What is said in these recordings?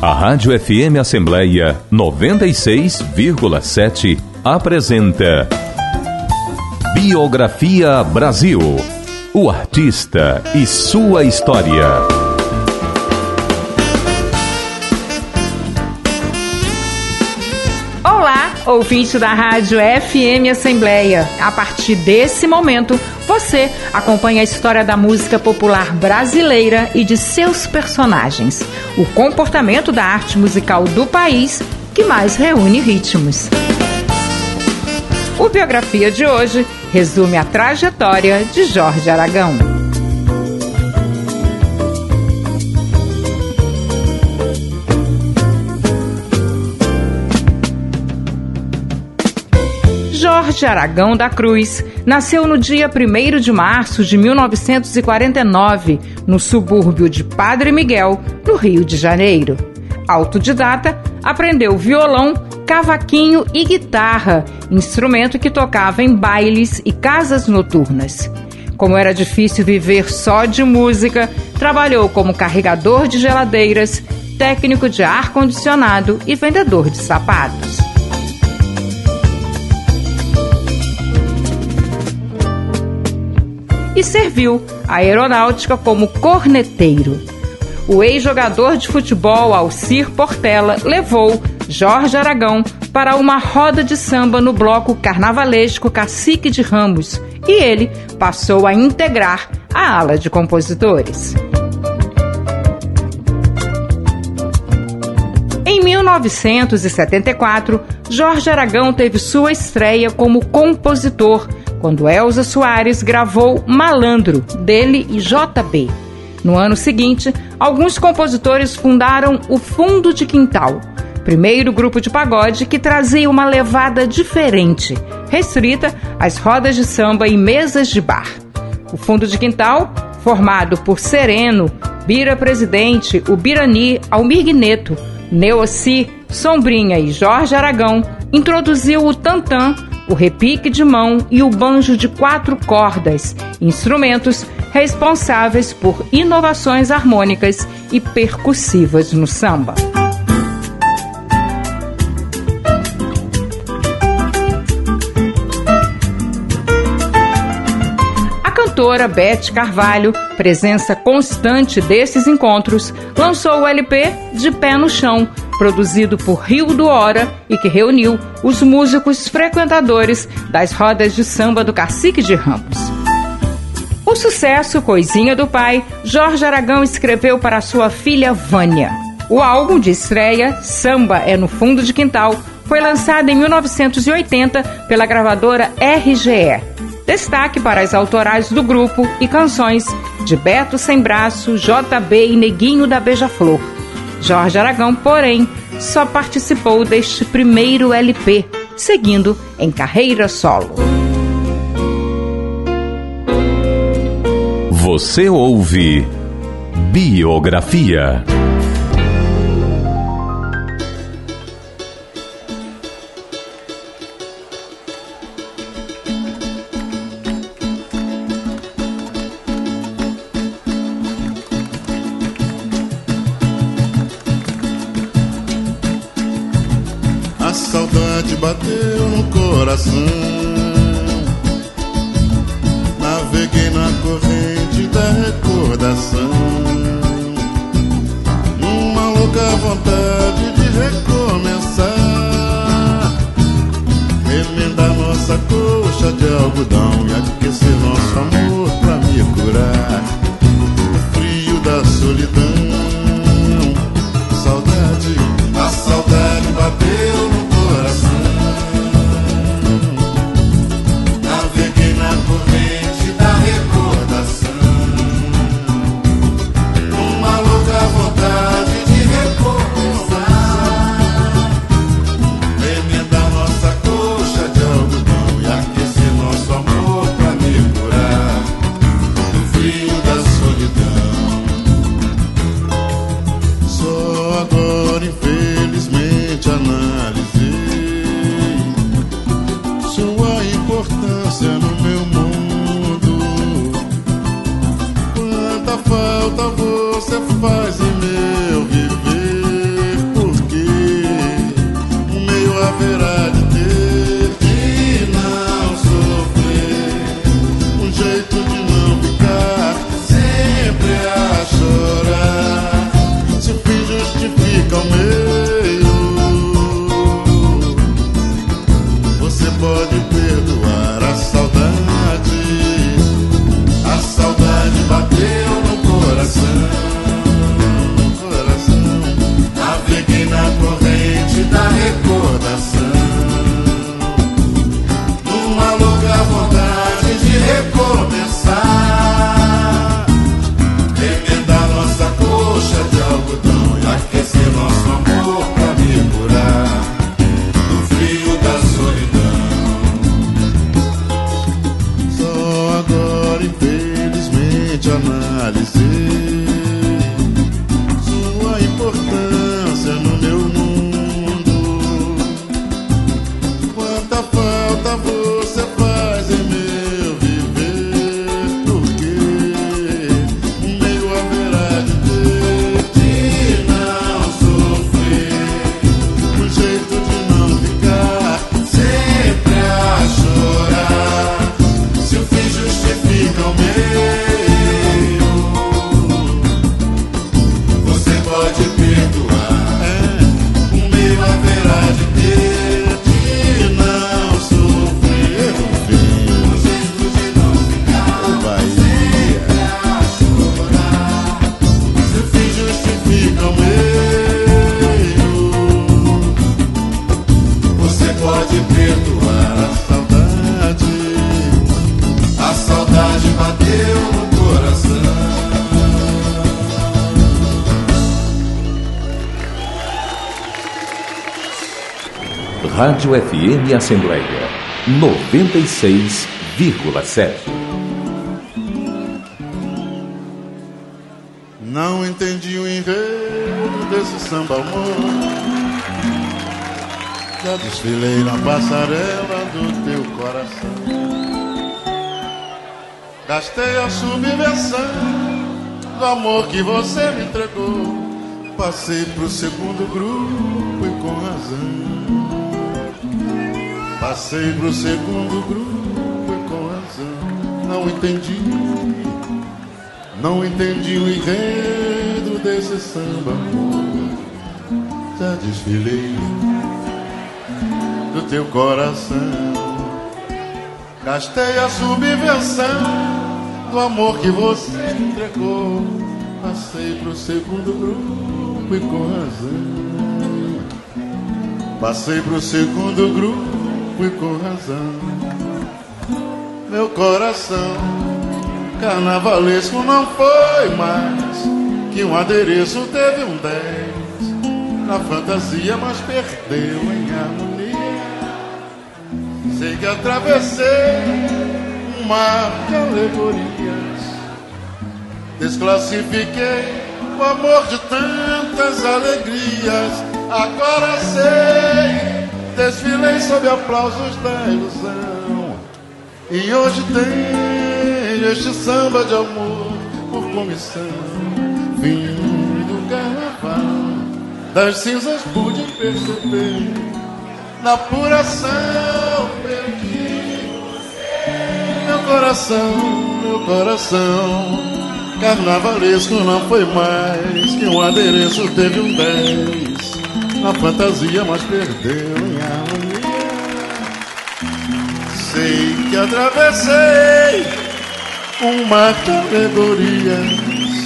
A Rádio FM Assembleia 96,7 apresenta Biografia Brasil. O artista e sua história. Olá, ouvinte da Rádio FM Assembleia. A partir desse momento, você acompanha a história da música popular brasileira e de seus personagens, o comportamento da arte musical do país que mais reúne ritmos. O Biografia de hoje resume a trajetória de Jorge Aragão. Jorge Aragão da Cruz nasceu no dia 1º de março de 1949, no subúrbio de Padre Miguel, no Rio de Janeiro. Autodidata, aprendeu violão, cavaquinho e guitarra, instrumento que tocava em bailes e casas noturnas. Como era difícil viver só de música, trabalhou como carregador de geladeiras, técnico de ar-condicionado e vendedor de sapatos. E serviu à aeronáutica como corneteiro. O ex-jogador de futebol Alcir Portela levou Jorge Aragão para uma roda de samba no bloco carnavalesco Cacique de Ramos e ele passou a integrar a ala de compositores. Em 1974, Jorge Aragão teve sua estreia como compositor, quando Elza Soares gravou Malandro, dele e JB. No ano seguinte, alguns compositores fundaram o Fundo de Quintal, primeiro grupo de pagode que trazia uma levada diferente, restrita às rodas de samba e mesas de bar. O Fundo de Quintal, formado por Sereno, Bira Presidente, Ubirani, Almir Neto, Neossi, Sombrinha e Jorge Aragão, introduziu o tantã, o repique de mão e o banjo de 4 cordas, instrumentos responsáveis por inovações harmônicas e percussivas no samba. A cantora Beth Carvalho, presença constante desses encontros, lançou o LP De Pé no Chão, produzido por Rio do Hora e que reuniu os músicos frequentadores das rodas de samba do Cacique de Ramos. O sucesso Coisinha do Pai, Jorge Aragão escreveu para sua filha Vânia. O álbum de estreia, Samba é no Fundo de Quintal, foi lançado em 1980 pela gravadora RGE. Destaque para as autorais do grupo e canções de Beto Sem Braço, JB e Neguinho da Beija-Flor. Jorge Aragão, porém, só participou deste primeiro LP, seguindo em carreira solo. Você ouve Biografia. A saudade bateu no coração, naveguei na corrente da recordação, numa louca vontade de recomeçar, remendar nossa coxa de algodão e aquecer nosso amor pra me curar o frio da solidão. Saudade, a saudade bateu no coração, naveguei na corrente da recordação, numa louca vontade de recomeçar, remendar nossa coxa de algodão e aquecer nosso amor pra me curar do frio da solidão. Rádio FM Assembleia 96,7. Não entendi o enredo desse samba amor. Já desfilei na passarela do teu coração. Gastei a subversão do amor que você me entregou. Passei pro segundo grupo e com razão. Passei pro segundo grupo e com razão. Não entendi o enredo desse samba amor. Já desfilei do teu coração. Gastei a subversão do amor que você me entregou. Passei pro segundo grupo e com razão. Passei pro segundo grupo e com razão. Meu coração carnavalesco não foi mais que um adereço teve um 10 na fantasia, mas perdeu em harmonia. Sei que atravessei um mar de alegorias, desclassifiquei o amor de tantas alegrias. Agora sei, desfilei sob aplausos da ilusão. E hoje tenho este samba de amor por comissão. Fim do carnaval, das cinzas pude perceber. Na apuração perdi meu coração. Carnavalesco não foi mais que um adereço teve um 10 na fantasia, mas perdeu em harmonia. Sei que atravessei um mar de alegorias,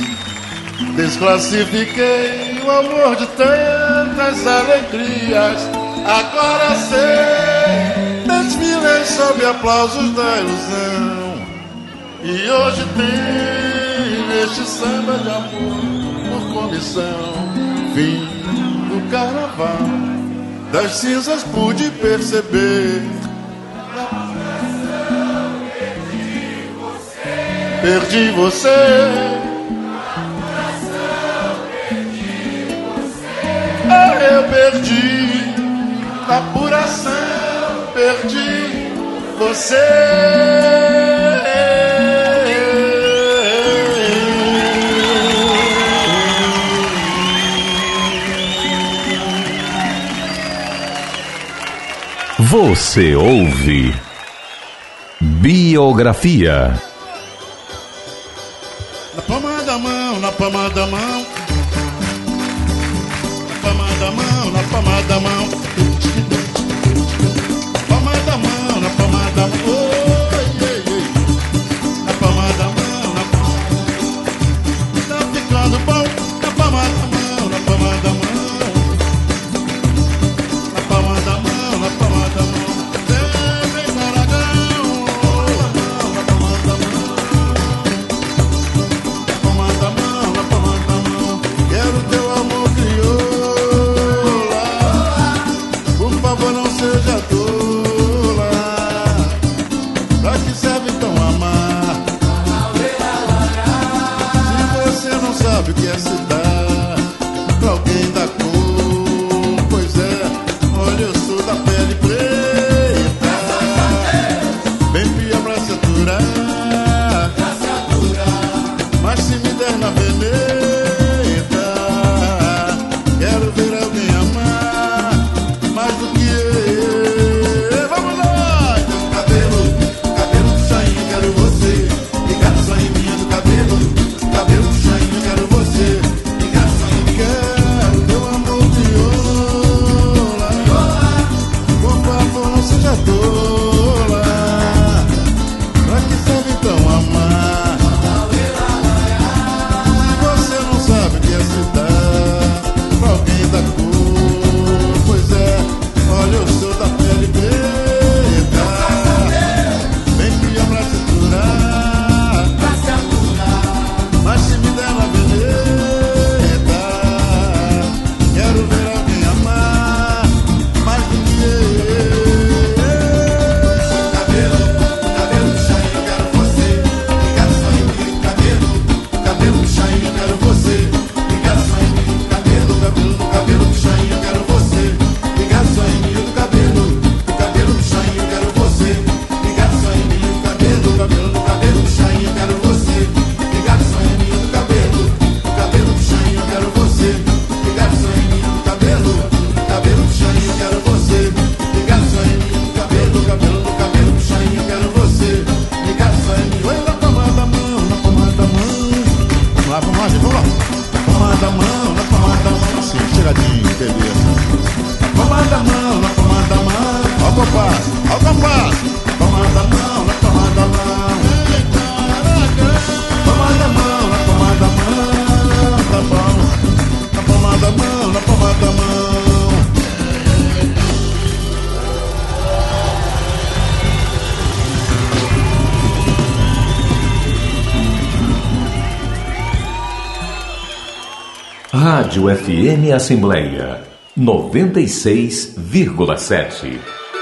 desclassifiquei o amor de tantas alegrias. Agora sei, desfilei sob aplausos da ilusão. E hoje tem este samba de amor por comissão. Fim do carnaval, das cinzas pude perceber. Perdi você. Eu perdi na apuração, perdi você. Você ouve Biografia. Na palma da mão, na palma da mão, na palma da mão, na palma da mão, palma da mão, na palma da mão, na palma da mão, na palma, tá ficando bom, na palma da mão, na palma da mão, na palma da mão, na palma da mão, vem Maragão, na palma da mão. Na palma da mão, quero teu amor crioula. compasso, ao compasso. Palma da mão, na palma da mão. Palma da mão, na palma da mão. Tá bom. Na palma da mão, na palma da mão. Rádio FM Assembleia 96,7.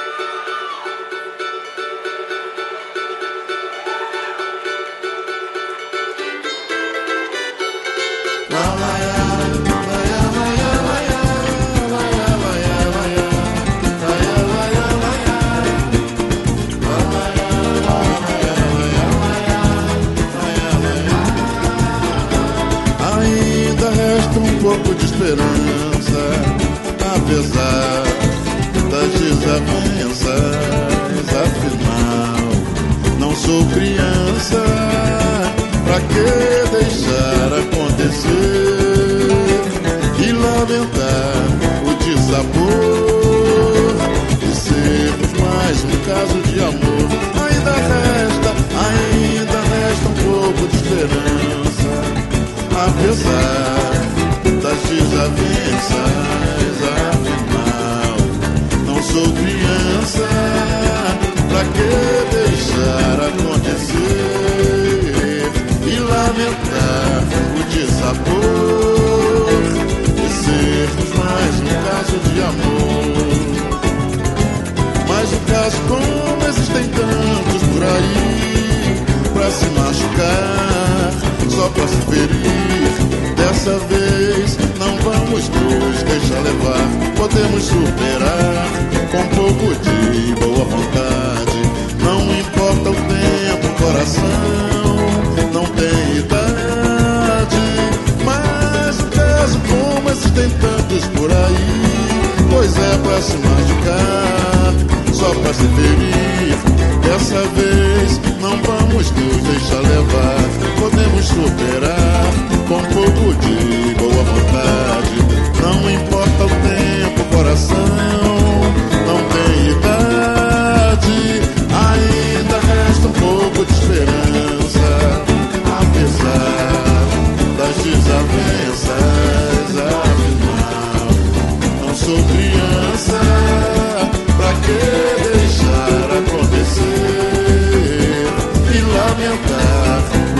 Apesar das desavenças, afinal, não sou criança. Pra que deixar acontecer e lamentar o desabor e sermos mais um caso de amor? Ainda resta um pouco de esperança. Apesar das desavenças, afinal, não sou criança. Pra que deixar acontecer e lamentar o desabor de sermos mais um caso de amor? Mas o caso, como existem tantos por aí, pra se machucar, só pra se ferir, dessa vez não vamos nos deixar levar. Podemos superar com um pouco de boa vontade. Não importa o tempo, o coração não tem idade. Mas o caso, como existem tantos por aí, pois é pra se machucar, só pra se ferir. Dessa vez não vamos nos deixar levar. Podemos superar com um pouco de boa vontade. Não importa o tempo, o coração não tem idade. Ainda resta um pouco de esperança. Apesar das desavenças, afinal, não sou criança. Pra que deixar acontecer e lamentar o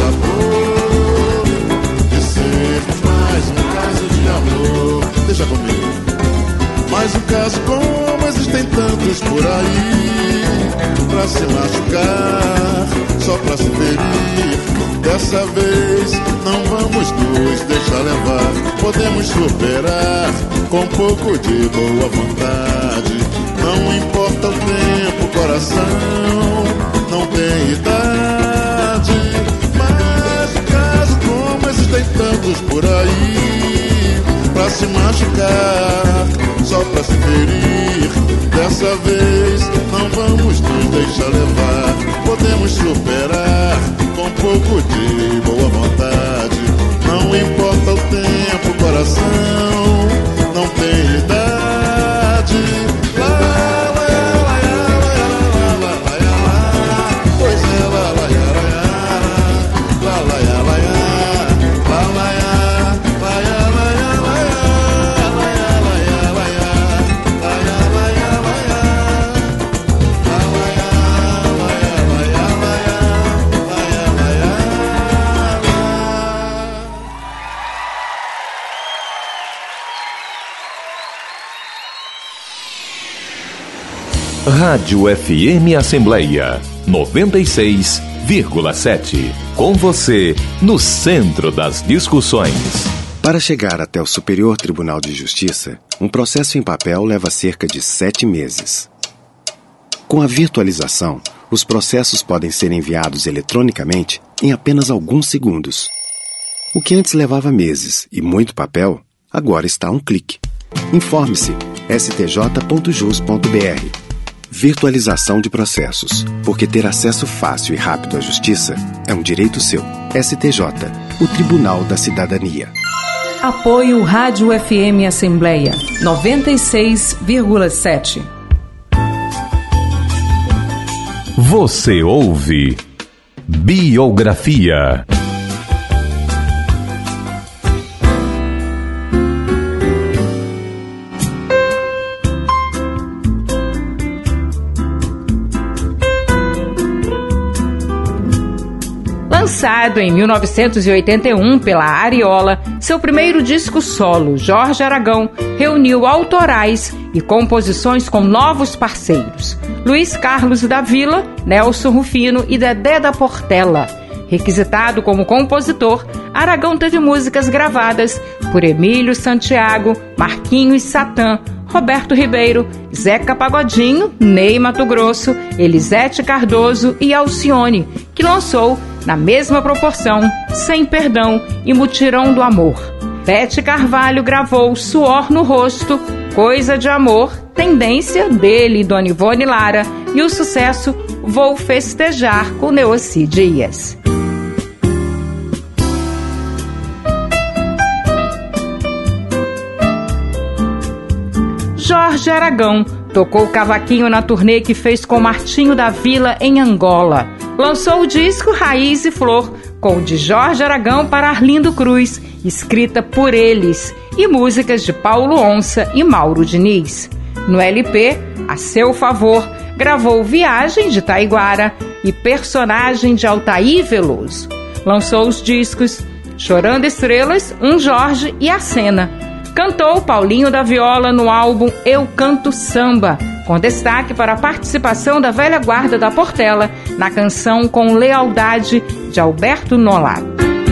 desabor de sermos mais um caso de amor? Deixa comigo. Mais um caso, como existem tantos por aí, pra se machucar, só pra se ferir. Dessa vez não vamos nos deixar levar. Podemos superar com um pouco de boa vontade. Não importa o tempo, o coração não tem idade. Mas o caso, como existem tantos por aí, pra se machucar, só pra se ferir. Dessa vez não vamos nos deixar levar. Podemos superar com um pouco de boa vontade. Não importa o tempo, o coração não tem idade. Pois é, Rádio FM Assembleia 96,7. Com você, no centro das discussões. Para chegar até o Superior Tribunal de Justiça, um processo em papel leva cerca de 7 meses. Com a virtualização, os processos podem ser enviados eletronicamente em apenas alguns segundos. O que antes levava meses e muito papel, agora está a um clique. Informe-se stj.jus.br. Virtualização de processos, porque ter acesso fácil e rápido à justiça é um direito seu. STJ, o Tribunal da Cidadania. Apoio Rádio FM Assembleia 96,7. Você ouve Biografia. Lançado em 1981 pela Ariola, seu primeiro disco solo, Jorge Aragão, reuniu autorais e composições com novos parceiros: Luiz Carlos da Vila, Nelson Rufino e Dedé da Portela. Requisitado como compositor, Aragão teve músicas gravadas por Emílio Santiago, Marquinhos Satã, Roberto Ribeiro, Zeca Pagodinho, Ney Matogrosso, Elisete Cardoso e Alcione, que lançou, na mesma proporção, Sem Perdão e Mutirão do Amor. Bete Carvalho gravou Suor no Rosto, Coisa de Amor, Tendência, dele e Dona Ivone Lara, e o sucesso Vou Festejar com Neossi Dias. Jorge Aragão tocou cavaquinho na turnê que fez com Martinho da Vila em Angola. Lançou o disco Raiz e Flor, com o de Jorge Aragão para Arlindo Cruz, escrita por eles, e músicas de Paulo Onça e Mauro Diniz. No LP, a seu favor, gravou Viagem de Taiguara e Personagem de Altair Veloso. Lançou os discos Chorando Estrelas, Um Jorge e A Cena. Cantou Paulinho da Viola no álbum Eu Canto Samba, com destaque para a participação da velha guarda da Portela na canção Com Lealdade, de Alberto Nolato.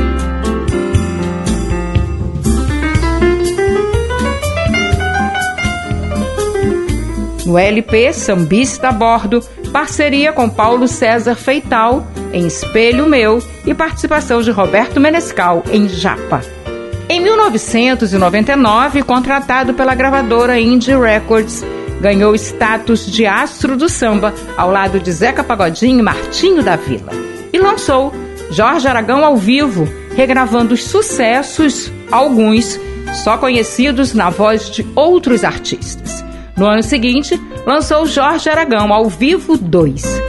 No LP Sambista a Bordo, parceria com Paulo César Feital em Espelho Meu e participação de Roberto Menescal em Japa. Em 1999, contratado pela gravadora Indie Records, ganhou status de astro do samba ao lado de Zeca Pagodinho e Martinho da Vila. E lançou Jorge Aragão ao vivo, regravando os sucessos, alguns só conhecidos na voz de outros artistas. No ano seguinte, lançou Jorge Aragão ao vivo 2.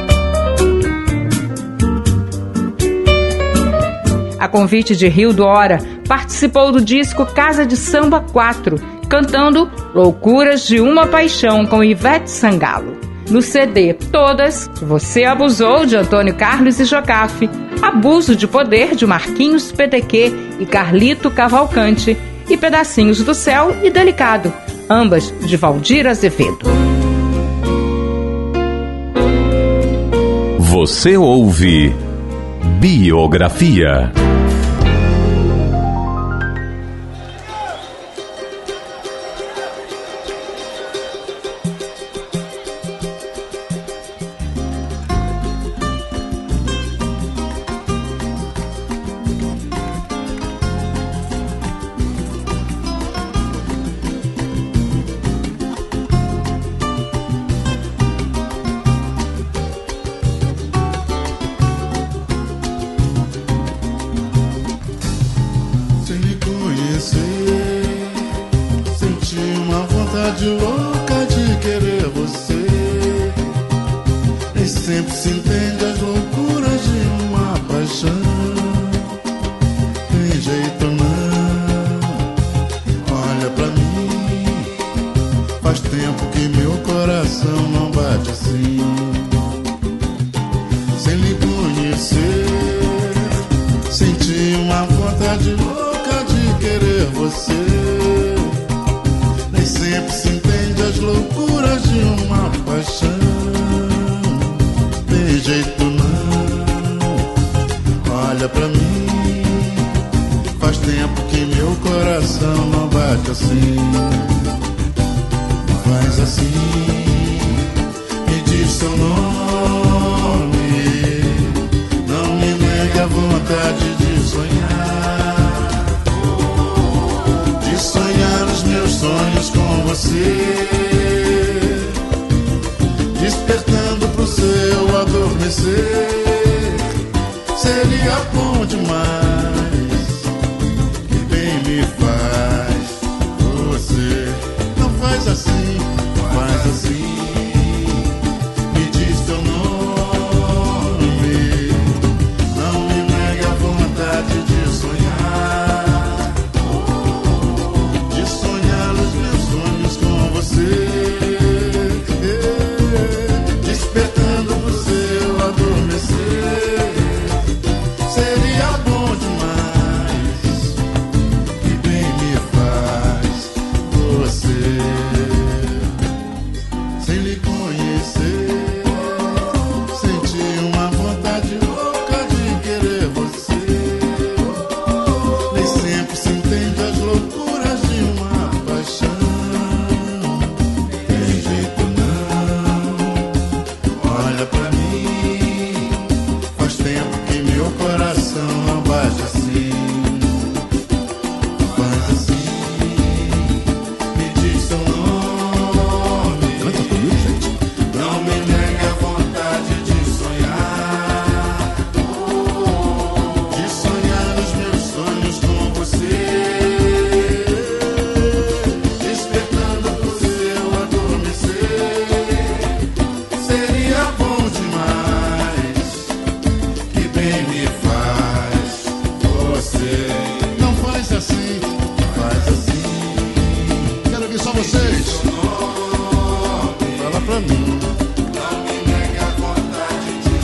A convite de Rio do Hora, participou do disco Casa de Samba 4, cantando Loucuras de Uma Paixão com Ivete Sangalo. No CD Todas, Você Abusou, de Antônio Carlos e Jocafe, Abuso de Poder, de Marquinhos PTQ e Carlito Cavalcante, e Pedacinhos do Céu e Delicado, ambas de Valdir Azevedo. Você ouve Biografia. Louca de querer você, nem sempre se entende as loucuras de uma paixão. Tem jeito não, olha pra mim, faz tempo que meu coração não bate assim. Sem lhe conhecer, senti uma vontade louca de querer você. Nem sempre se entende as loucuras de uma paixão. Tem jeito não, olha pra mim, faz tempo que meu coração não bate assim. Faz assim, me diz seu nome, não me negue a vontade de sonhar, de sonhar os meus sonhos com você, despertando pro seu adormecer. Seria bom demais, que bem me faz você. Não faz assim, me diz teu nome, vocês. Fala pra mim. Não me negue a vontade de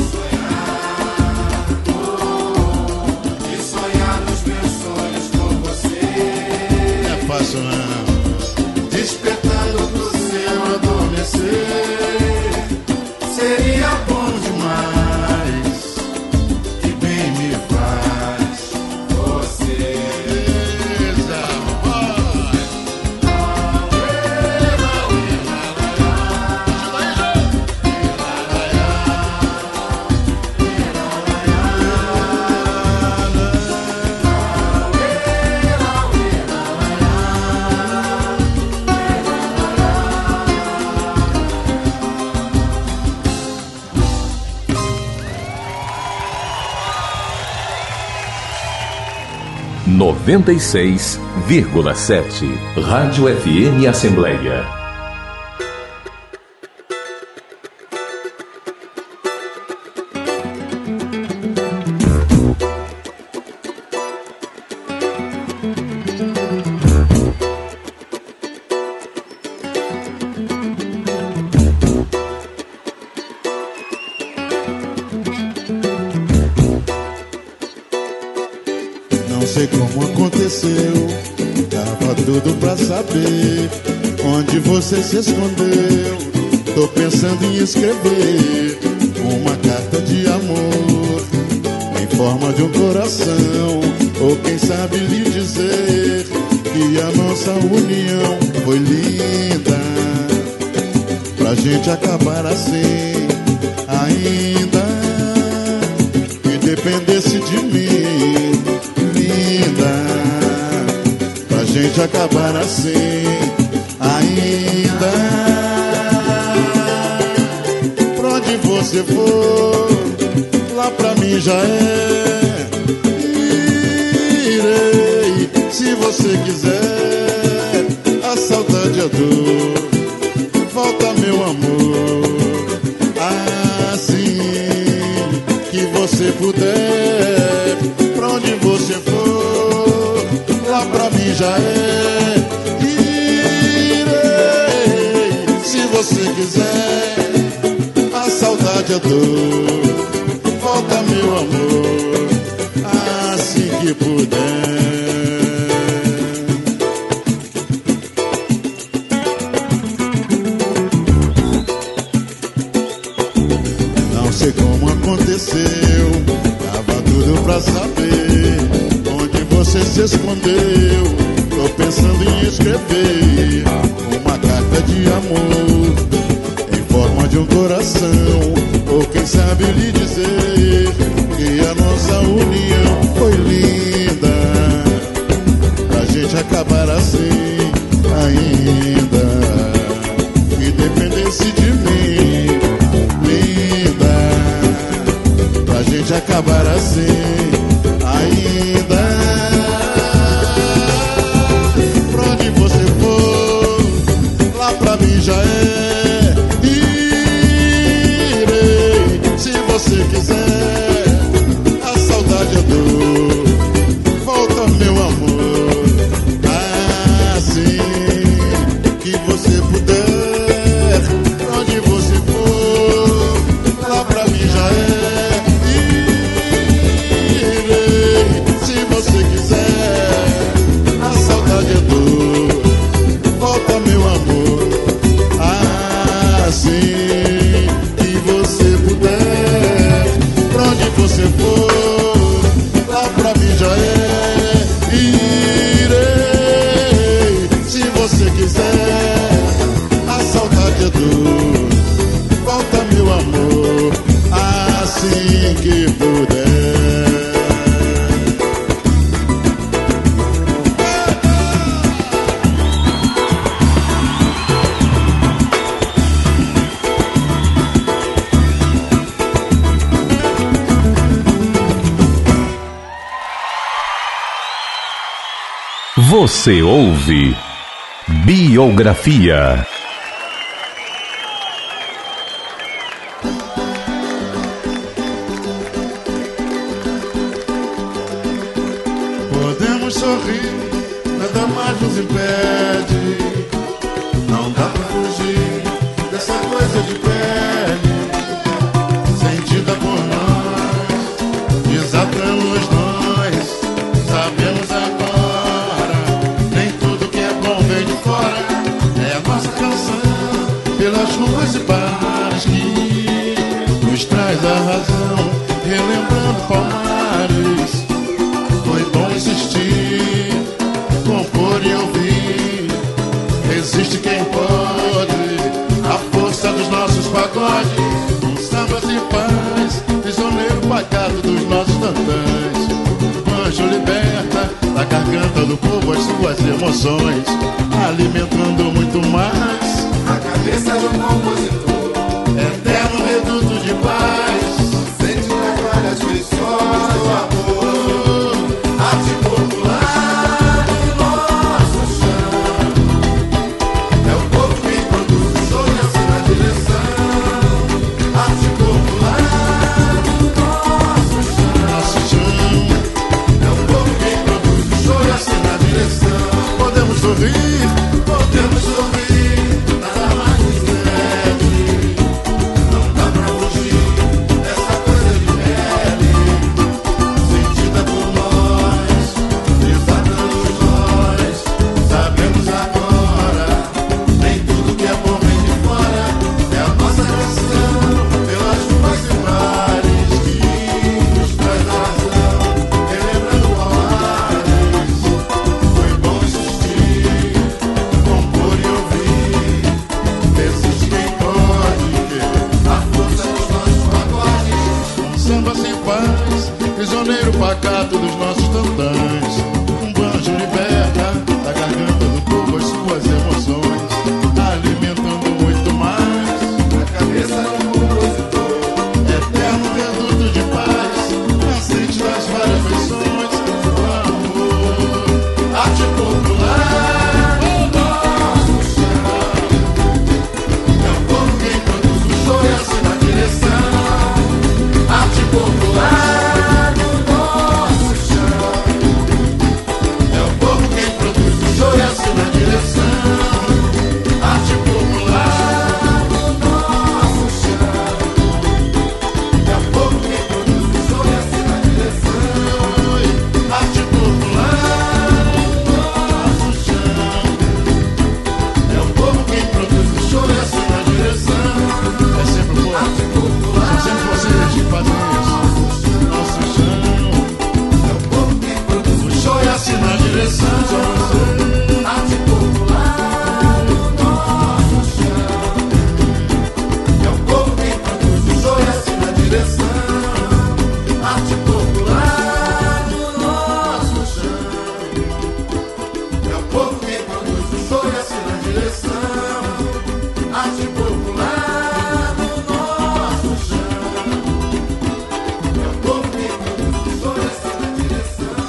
sonhar nos meus sonhos com você. Não é fácil não. Despertando pro seu adormecer, seria bom demais. Que bem me faz você. Noventa e 96,7 Rádio FM Assembleia. Não sei como aconteceu, tava tudo pra saber onde você se escondeu. Tô pensando em escrever uma carta de amor em forma de um coração, ou quem sabe lhe dizer que a nossa união foi linda, pra gente acabar assim ainda, que dependesse de mim, linda, pra gente acabar assim ainda. Pra onde você for, lá pra mim já é. Irei, se você quiser. A saudade, a dor, volta meu amor, assim que você puder. Pra onde você for, lá pra mim já é. Irei, se você quiser. A saudade, a dor, volta meu amor, assim que puder. Não sei como aconteceu, tava tudo pra saber onde você se escondeu. Tô pensando em escrever uma carta de amor em forma de um coração, ou quem sabe lhe dizer que a nossa união foi linda, pra gente acabar assim ainda, que dependesse de mim, linda, pra gente acabar assim ainda. Pra onde você for, lá pra mim já é. Irei, se você quiser. A saudade, a dor, volta meu amor, assim que você puder. Pra onde você for, lá pra mim já é. Irei, se você quiser. A saudade, a dor, volta meu amor, assim que você puder. Pra onde você for, lá pra mim já é. Irei, se você quiser. A saudade, a dor, volta meu amor, assim que puder. Você ouve Biografia. Podemos sorrir, nada mais nos impede. coisa de pele, sentida por nós, desatamos nós, sabemos agora, nem tudo que é bom vem de fora. É a nossa canção, pelas ruas e bares que nos traz a razão, relembrando Palmares. Foi bom insistir, compor e ouvir. Resiste quem pode, a força dos nossos pagodes. Um samba de paz, prisioneiro pacato dos nossos tantãs. O anjo liberta da garganta do povo as suas emoções, alimentando muito mais a cabeça do compositor. Eterno reduto de paz, Sente nas várias feições do amor, arte popular do nosso chão. É o povo que produz o som e assina a direção. Arte popular do nosso chão. É o povo que produz o som e assina a direção. podemos sorrir, Podemos ouvir, nada mais nos leve. Não dá pra fugir dessa coisa de pele, sentida por nós, desatamos nós. sabemos agora, Nem tudo que é bom vem de fora. É a nossa canção, pelas ruas e bares que nos traz a razão, relembrando Palmares. Foi bom insistir, compor e ouvir. Resiste quem pode, a força dos nossos pagodes. um samba sem paz, prisioneiro pacato dos nossos tantãs. Um banjo liberta da garganta do povo as suas emoções, alimentando muito mais A cabeça do compositor. eterno reduto de paz, nascente das várias feições do amor. Arte popular do nosso chão. É o povo quem produz o show e assina a direção. Arte popular do nosso chão. É o povo quem produz o show e assina a direção. Arte popular do nosso chão. É o povo quem produz o show e assina a direção. Arte popular do nosso chão. É o povo quem produz o show e assina a direção. É sempre o povo, são sempre vocês que fazem isso. Nosso chão, É o povo quem produz o show e assina a direção. São vocês. arte popular do nosso chão. É o povo quem produz o show e assina a direção. Arte popular do nosso chão. É o povo quem produz o show e assina a direção. Arte popular do nosso chão. É o povo quem produz o show e assina a direção.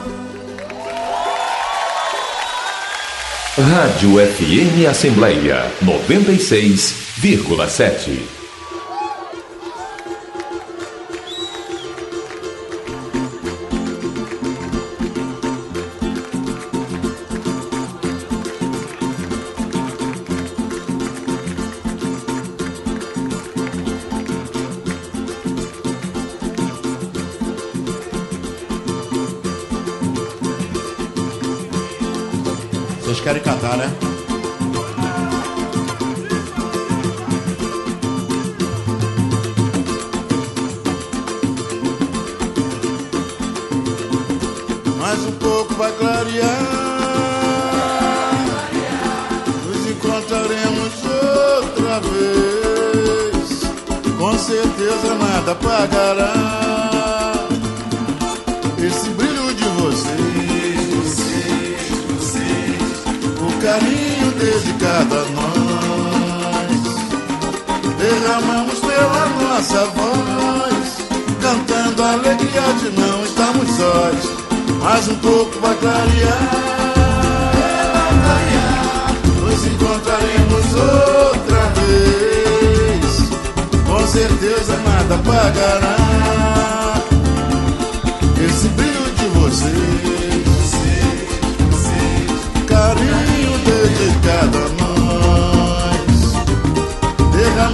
Rádio FM Assembleia 96,7. Vocês querem cantar, né? Mais um pouco vai clarear, nos encontraremos outra vez. Com certeza nada apagará esse brilho de vocês, o carinho dedicado a nós. Derramamos pela nossa voz, cantando a alegria de não estarmos sós. Mais um pouco vai clarear, nos encontraremos outra vez. Com certeza nada apagará esse brilho de vocês, carinho dedicado a nós.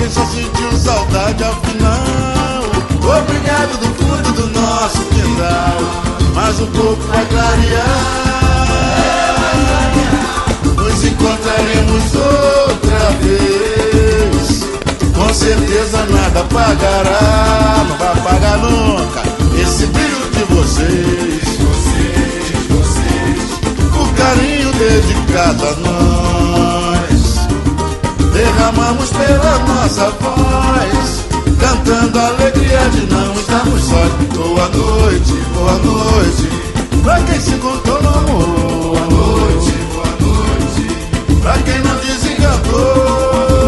quem só sentiu saudade afinal, obrigado do fundo do nosso quintal. Mais um pouco vai clarear, nos encontraremos outra vez. Com certeza nada pagará, não vai pagar nunca esse brilho de vocês. O carinho dedicado a nós, derramamos pela nossa voz, cantando a alegria de não estarmos sós. Boa noite, pra quem se encontrou no amor. Boa noite, pra quem não desencantou.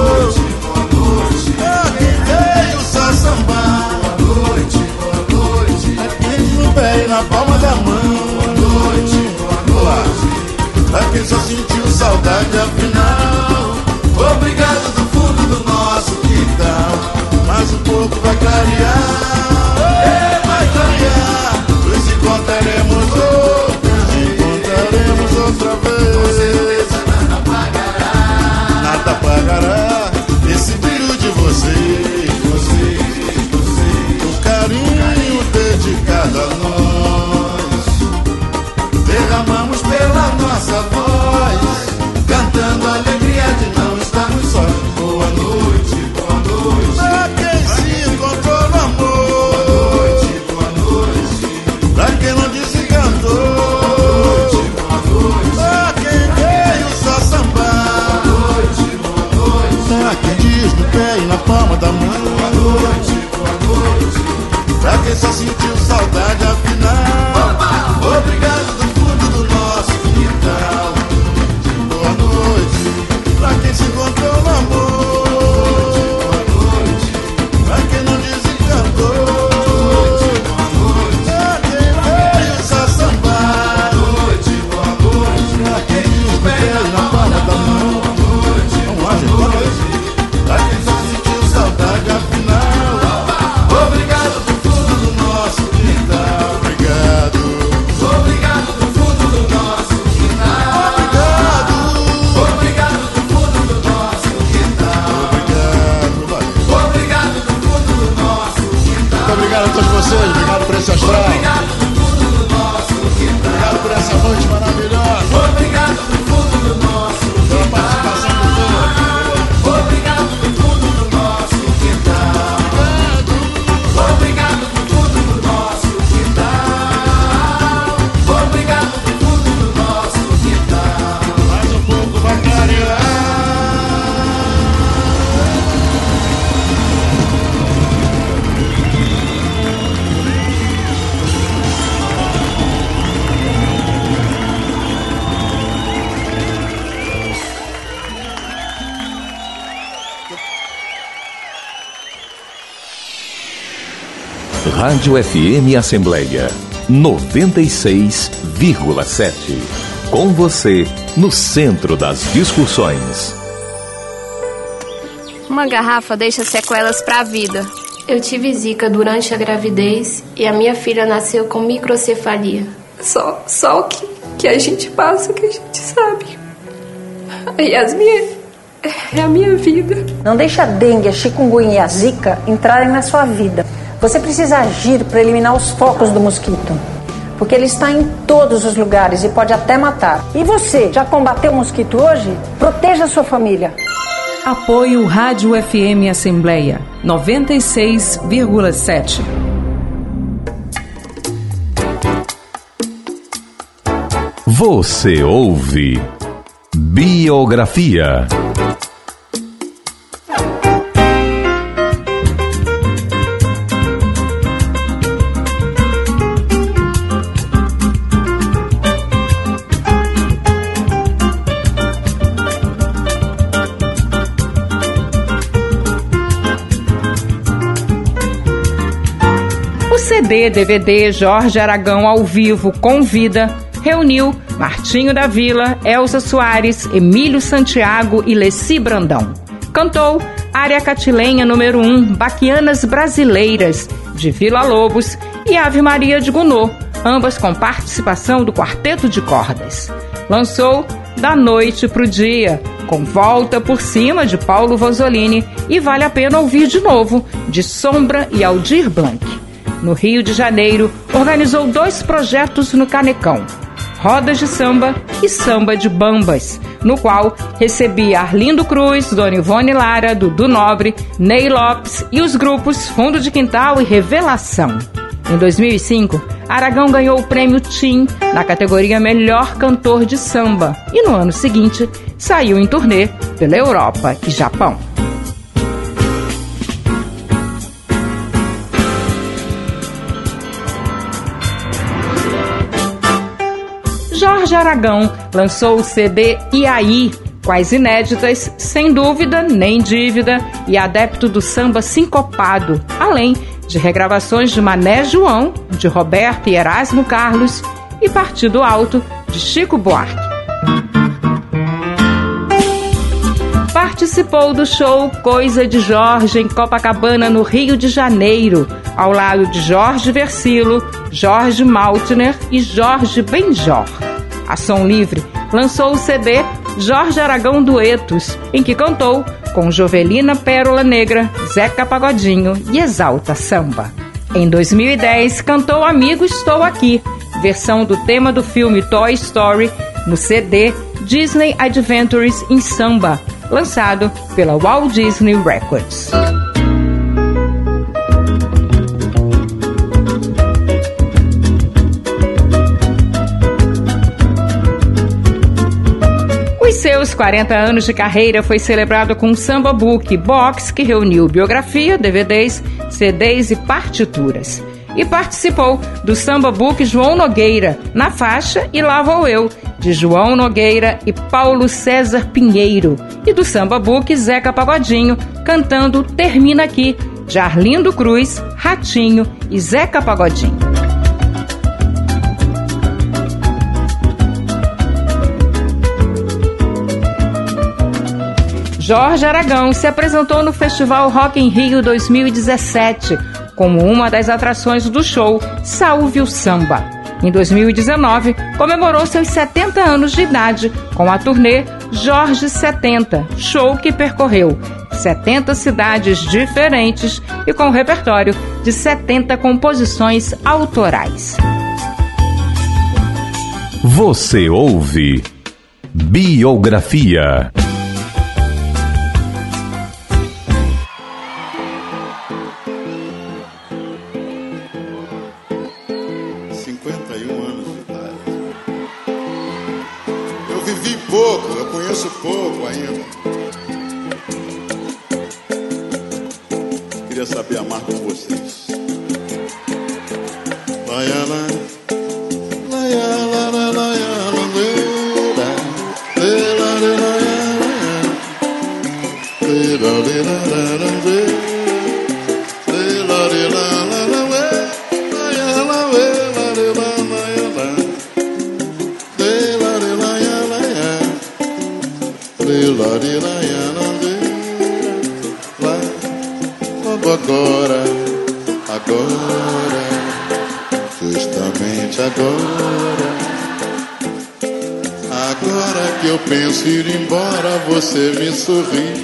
Pra quem veio só sambar. Boa noite, pra quem no pé e na palma da mão. Pra quem só sentiu saudade afinal, obrigado do fundo do nosso quintal. Mais um pouco vai clarear, vai clarear. Nos encontraremos outra vez. Com certeza nada pagará esse brilho de vocês. O carinho dedicado a nós, derramamos pela nossa voz, cantando a alegria de não estarmos sós. Boa noite, pra quem se encontrou no amor. Boa noite, pra quem não desencantou. Pra quem veio só sambar. Pra quem diz no pé e na palma da mão. Pra quem só sentiu saudade afinal, obrigado do fundo do nosso quintal. Boa noite, pra quem se encontrou no amor. Pra quem não desencantou. Pra quem veio só sambar. Pra quem diz no pé e na palma da mão. Vamos lá, gente, boa noite. Pra quem só sentiu saudade afinal, obrigado do fundo do nosso quintal. Obrigado do fundo do nosso quintal. Obrigado do fundo do nosso quintal. Obrigado do fundo do nosso quintal. Muito obrigado a todos vocês, obrigado por esse astral. Obrigado do fundo do nosso quintal. Obrigado por essa noite maravilhosa. Obrigado do fundo do nosso quintal. Pela participação de todos. Obrigado do fundo do nosso quintal. Obrigado do fundo do nosso quintal. Obrigado do fundo do nosso quintal. Mais um pouco vai clarear. Rádio FM Assembleia 96,7. Com você, no centro das discussões. Uma garrafa deixa sequelas para a vida. Eu tive zika durante a gravidez e a minha filha nasceu com microcefalia. Só o que a gente passa, que a gente sabe. A Yasmin é a minha vida. Não deixe a dengue, a chikungunya e a zika entrarem na sua vida. Você precisa agir para eliminar os focos do mosquito, porque ele está em todos os lugares e pode até matar. E você, já combateu o mosquito hoje? Proteja a sua família. Apoio Rádio FM Assembleia 96,7. Você ouve Biografia. CD-DVD Jorge Aragão ao vivo convida reuniu Martinho da Vila, Elza Soares, Emílio Santiago e Leci Brandão. Cantou Área Catilenha número 1, Baquianas Brasileiras, de Vila Lobos, e Ave Maria de Gounod, ambas com participação do Quarteto de Cordas. Lançou Da Noite pro Dia, com Volta por Cima, de Paulo Vanzolini, e Vale a Pena Ouvir de Novo, de Sombra e Aldir Blanc. No Rio de Janeiro, organizou 2 projetos no Canecão, Rodas de Samba e Samba de Bambas, no qual recebia Arlindo Cruz, Dona Ivone Lara, Dudu Nobre, Ney Lopes e os grupos Fundo de Quintal e Revelação. Em 2005, Aragão ganhou o prêmio TIM na categoria Melhor Cantor de Samba e no ano seguinte saiu em turnê pela Europa e Japão. Jorge Aragão lançou o CD E Aí, quais inéditas, Sem Dúvida Nem Dívida e Adepto do Samba Sincopado, além de regravações de Mané João, de Roberto e Erasmo Carlos e Partido Alto, de Chico Buarque. Participou do show Coisa de Jorge em Copacabana, no Rio de Janeiro, ao lado de Jorge Versilo, Jorge Maltner e Jorge Benjor. A Som Livre lançou o CD Jorge Aragão Duetos, em que cantou com Jovelina Pérola Negra, Zeca Pagodinho e Exalta Samba. Em 2010, cantou Amigo Estou Aqui, versão do tema do filme Toy Story, no CD Disney Adventures em Samba, lançado pela Walt Disney Records. Os seus 40 anos de carreira foi celebrado com um Samba Book Box, que reuniu biografia, DVDs, CDs e partituras. E participou do Samba Book João Nogueira, na faixa E Lá Vou Eu, de João Nogueira e Paulo César Pinheiro, e do Samba Book Zeca Pagodinho, cantando Termina Aqui, de Arlindo Cruz, Ratinho e Zeca Pagodinho. Jorge Aragão se apresentou no Festival Rock in Rio 2017 como uma das atrações do show Salve o Samba. Em 2019, comemorou seus 70 anos de idade com a turnê Jorge 70, show que percorreu 70 cidades diferentes e com um repertório de 70 composições autorais. Você ouve Biografia. Pouco, eu conheço pouco ainda. Queria saber amar com vocês. Agora, justamente agora que eu penso ir embora, você me sorri.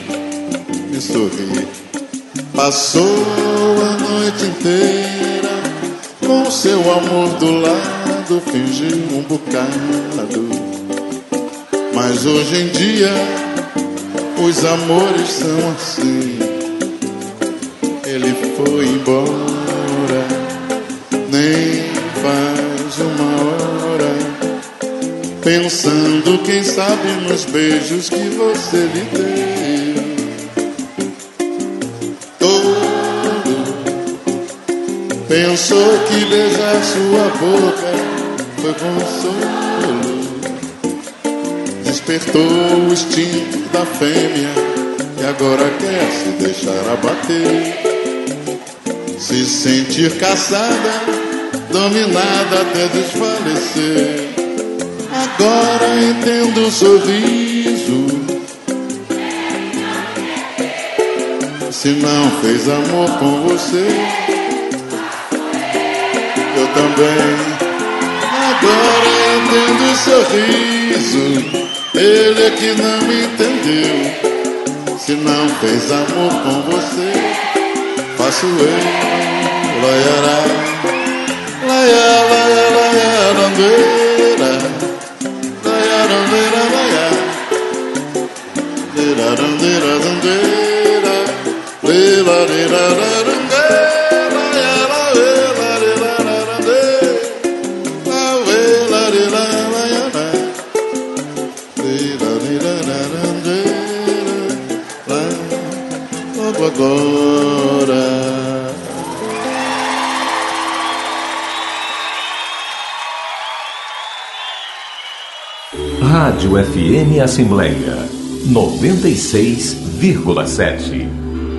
Passou a noite inteira com seu amor do lado, fingiu um bocado. Mas hoje em dia os amores são assim. Ele foi embora, nem faz uma hora, pensando, quem sabe, nos beijos que você lhe deu. Todo pensou que beijar sua boca foi consolo, despertou o instinto da fêmea e agora quer se deixar abater. Se sentir caçada, dominada até desfalecer. Agora entendo o sorriso. Se não fez amor com você, eu também. Agora entendo o sorriso. Ele é que não entendeu. Se não fez amor com você, faço eu. Laiará, laia, laia, laia, randeira, laia, randeira, laia, lera, randeira, randeira, lera, lera, randeira, laia, laia, lera, randeira, laia, lera, laia, lera, lera, randeira, logo agora. Rádio FM Assembleia 96,7.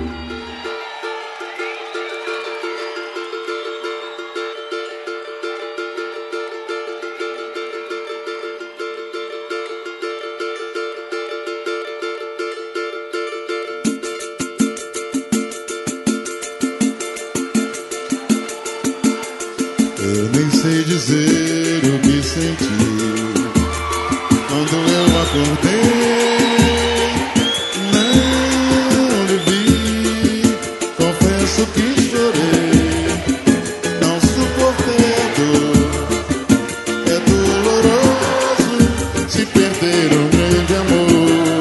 Eu nem sei dizer o que senti quando eu acordei, não lhe vi, confesso que chorei, não suportei a dor, é doloroso se perder um grande amor,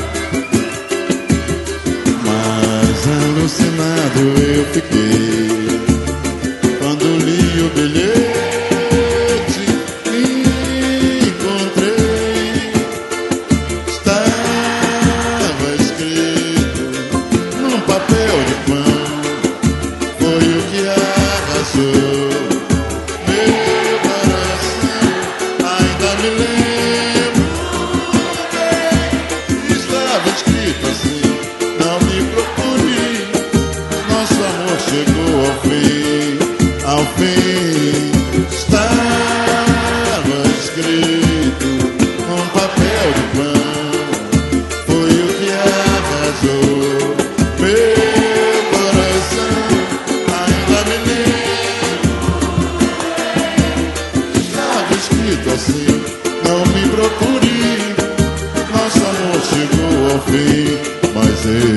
mas alucinado eu fiquei quando li o bilhete e encontrei. Estava escrito num papel de pão, foi o que arrasou meu coração. Ainda me lembro bem, estava escrito assim: não me procure, nosso amor chegou ao fim, ao fim. Estava escrito num papel de pão, foi o que arrasou meu coração. Ainda me lembro, estava escrito assim: não me procure, nosso amor chegou ao fim. Mas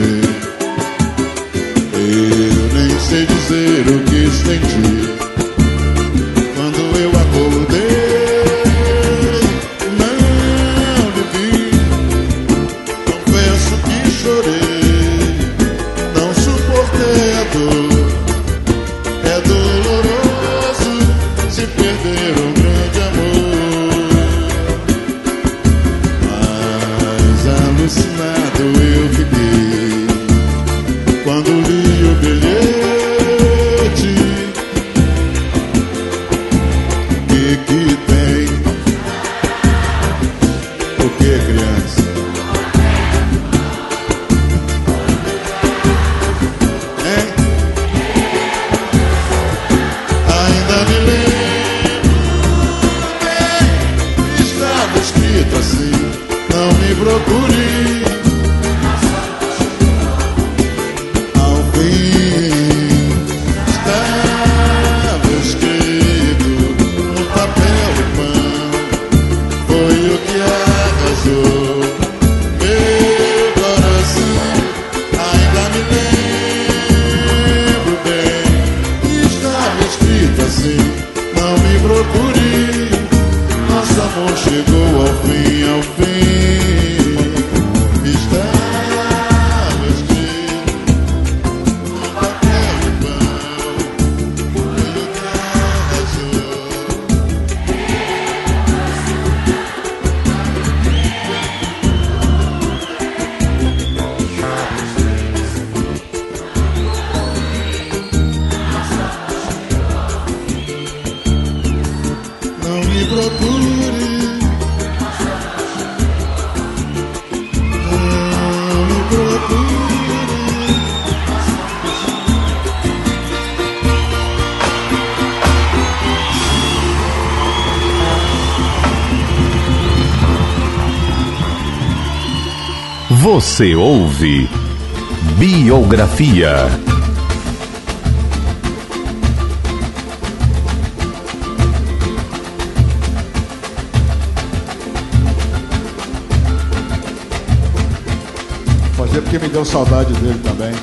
eu nem sei dizer o que senti quando eu acordei, não lhe vi, confesso que chorei, não suportei a dor, é doloroso se perder um grande amor, mas alucinado eu fiquei quando li o bilhete. Que tem o que, criança? Hein? Ainda me lembro bem, estava escrito assim: não me procure, ao fim. Estava escrito num papel de pão, foi o que arrasou meu coração. Ainda me lembro bem, estava escrito assim: não me procure, nosso amor chegou ao fim, ao fim. Estava escrito num papel de pão, foi o que arrasou. Não me procure, não me procure. Você ouve Biografia. porque me deu saudade dele também.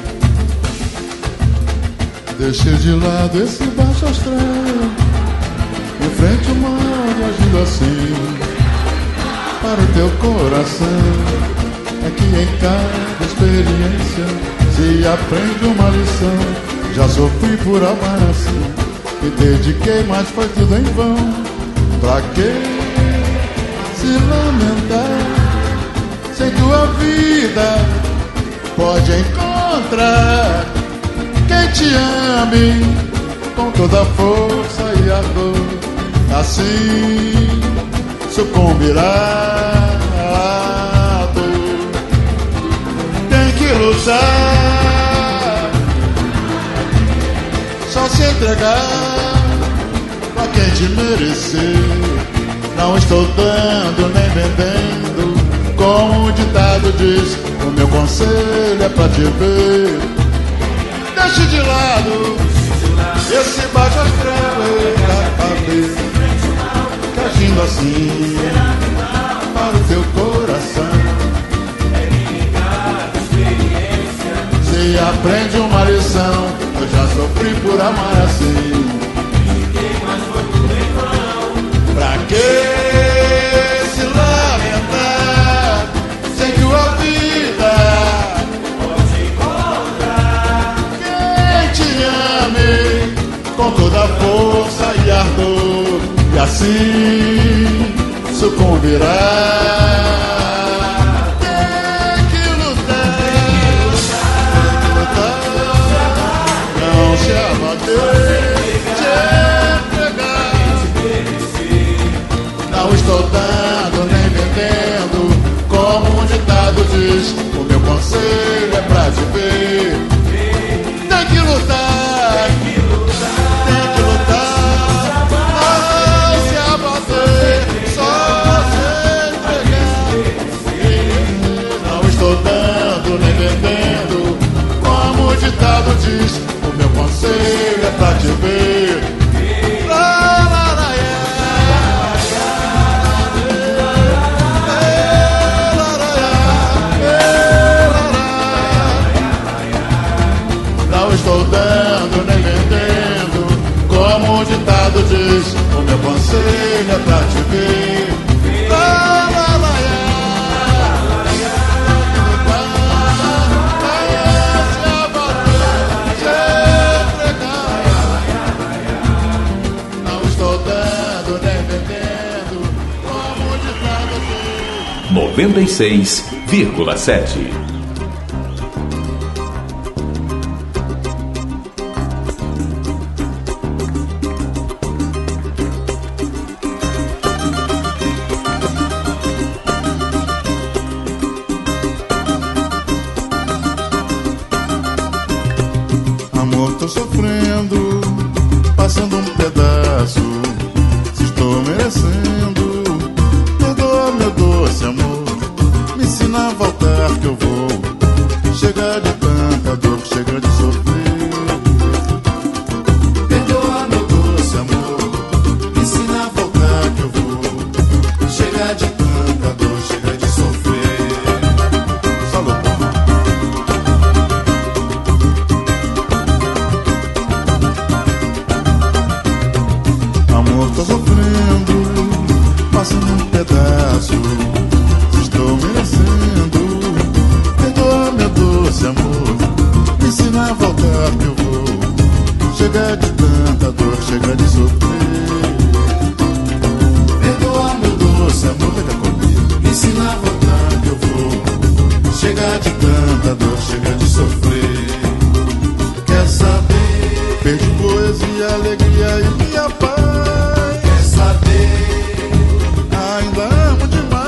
Deixei de lado esse baixo astral, em frente ao mal agindo assim. Para o teu coração é que em cada experiência se aprende uma lição. Já sofri por amar assim, me dediquei, mas foi tudo em vão. Pra que se lamentar? Sem tua vida pode encontrar quem te ame com toda a força e ardor. Assim sucumbirá a dor. Tem que lutar, só se entregar pra quem te merecer. Não estou dando nem vendendo, como o ditado diz. O meu conselho é pra te ver. Deixe de lado esse baixo astral da cabeça, que agindo assim para o teu coração se aprende uma lição. Eu já sofri por amar assim. Pra que se lamentar? Sem tua vida pode encontrar quem te ame com toda a força e ardor. E assim sucumbirá. Tem que lutar, não se abater, te entregar. Não estou dando nem vendendo, como um ditado diz. O meu conselho é pra te ver. Tem que lutar, tem que lutar, não se abater, só se entregar. Não estou dando nem vendendo, como o ditado diz. O meu conselho é pra te ver. Estou dando nem vendendo, como o ditado diz. O meu conselho é pra te ver. Lá, lá, lá, não estou dando nem vendendo, como o ditado diz. 96,7. Amor, tô sofrendo, passando um pedaço. Se estou merecendo, perdoa meu doce amor. Me ensina a voltar que eu vou. Chega de tanta dor, chega de sofrer. Perdoa meu doce amor. Me ensina a voltar que eu vou. Chega de tanta dor, chega de sofrer. Salve. Amor, tô sofrendo, passando um pedaço. Se estou merecendo, perdoa meu doce amor. Me ensina a voltar que eu vou. Chega de tanta dor, chega de sofrer. Perdoa meu doce amor, fica comigo. Me ensina a voltar que eu vou. Chega de tanta dor, chega de sofrer. Quer saber? Perdi poesia, alegria e minha paz. Ainda amo demais.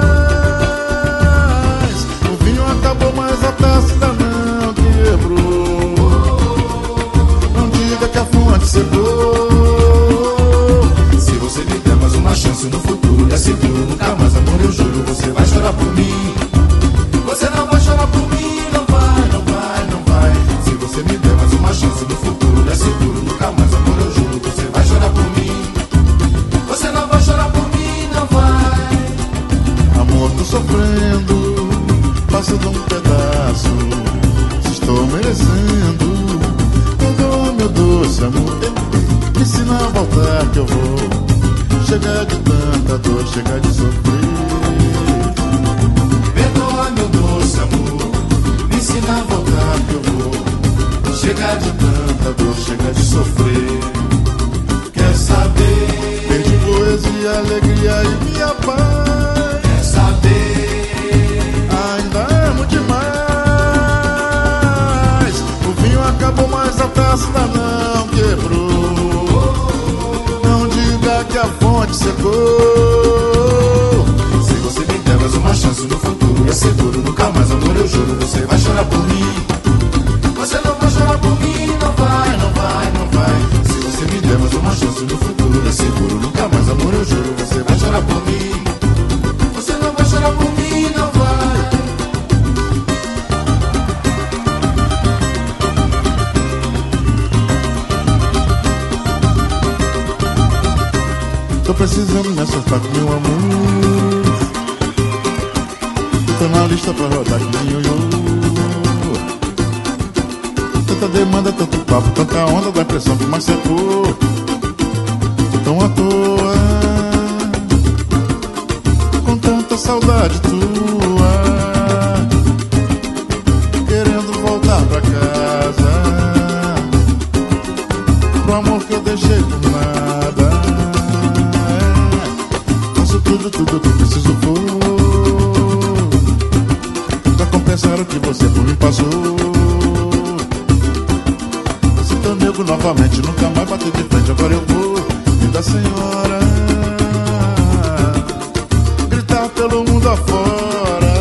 O vinho acabou, mas a taça ainda não quebrou. Não diga que a fonte secou. Se você me der mais uma chance no futuro, é seguro, nunca mais, amor, eu juro. Você vai chorar por mim. Você não vai chorar por mim. Não vai, não vai, não vai. Se você me der mais uma chance no futuro, é seguro, nunca mais, amor, eu juro. Você vai chorar por mim. que eu vou. Chega de tanta dor, chega de sofrer. Perdoa meu doce amor, me ensina a voltar que eu vou. Chega de tanta dor, chega de sofrer. Quer saber? Perdi poesia, alegria e minha paz. Quer saber? Ainda amo demais. O vinho acabou, mas a taça não quebrou. Não diga que a fonte secou. Se você me der mais uma chance no futuro, é seguro, nunca mais amor, eu juro. Você vai chorar por mim. Você não vai chorar por mim, não vai, não vai, não vai. Se você me der mais uma chance no futuro, é seguro, nunca mais amor, eu juro. Você vai chorar por mim. Você não vai chorar por mim, não vai. Tô precisando me acertar com meu amor. Tô na lista pra rodar que nem ioiô. Tanta demanda, tanto papo, tanta onda da pressão que mais secou. Tô tão à toa, com tanta saudade tua, querendo voltar pra casa, pro amor que eu deixei por nada. Faço tudo que preciso for pra compensar o que você por mim passou. Nego novamente, nunca mais bater de frente. Agora eu vou, linda senhora, gritar pelo mundo afora,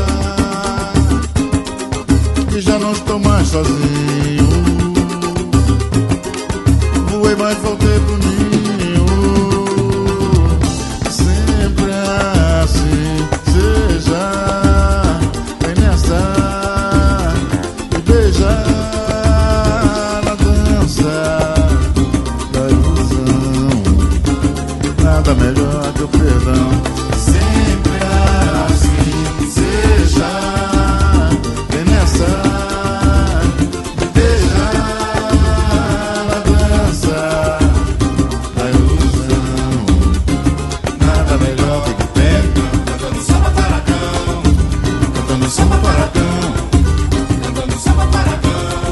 que já não estou mais sozinho. Voei, mas voltei pro ninho. Sempre assim seja, vem nessa, me beija da ilusão, nada melhor que o perdão. Sempre assim seja, vem nessa, beija na dança da ilusão, nada melhor que o perdão. Cantando samba paracão, cantando samba paracão, cantando samba paracão.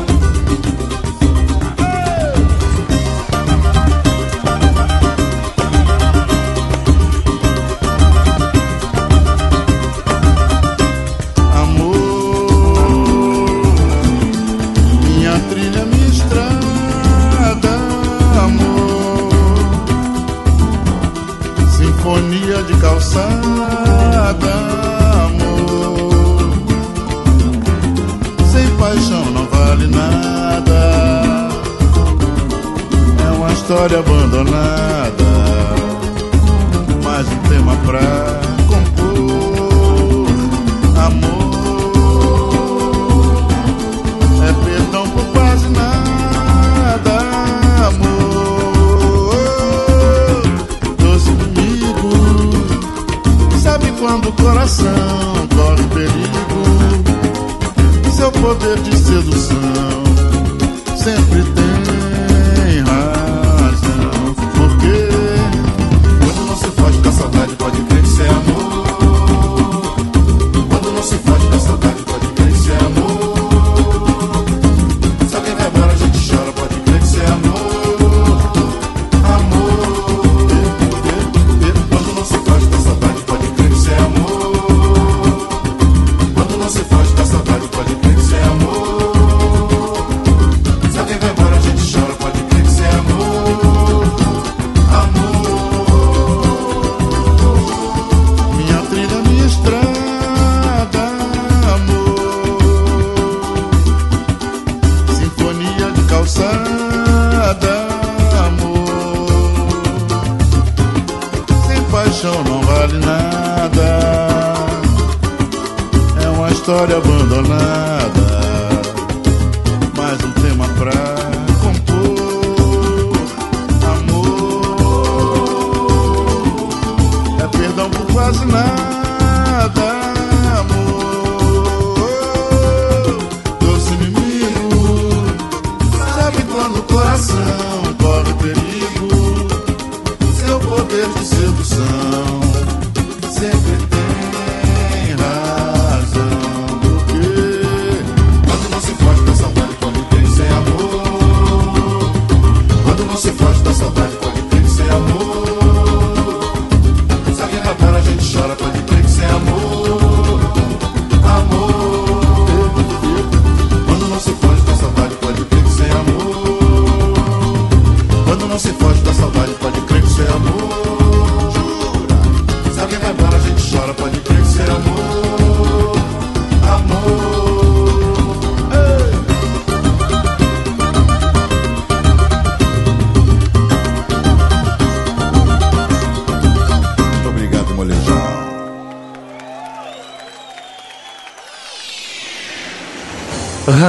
Sinfonia de calçada, amor. Sem paixão não vale nada. É uma história abandonada. Mais um tema pra compor, amor. É perdão por quase nada, amor. Sabe quando o coração corre perigo? Seu poder de sedução sempre tem razão. Porque quando não se foge da saudade, pode crer que isso é amor. Quando não se foge da saudade, pode crer que isso é amor. Se alguém vai embora, a gente chora, pode crer que isso é amor. Amor. Quando não se foge da saudade, pode crer que isso é amor. Quando não se foge da saudade, pode crer que isso é amor. Se alguém vai embora, a gente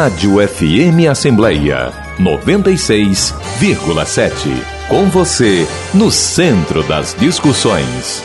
Rádio FM Assembleia 96,7. Com você, no centro das discussões.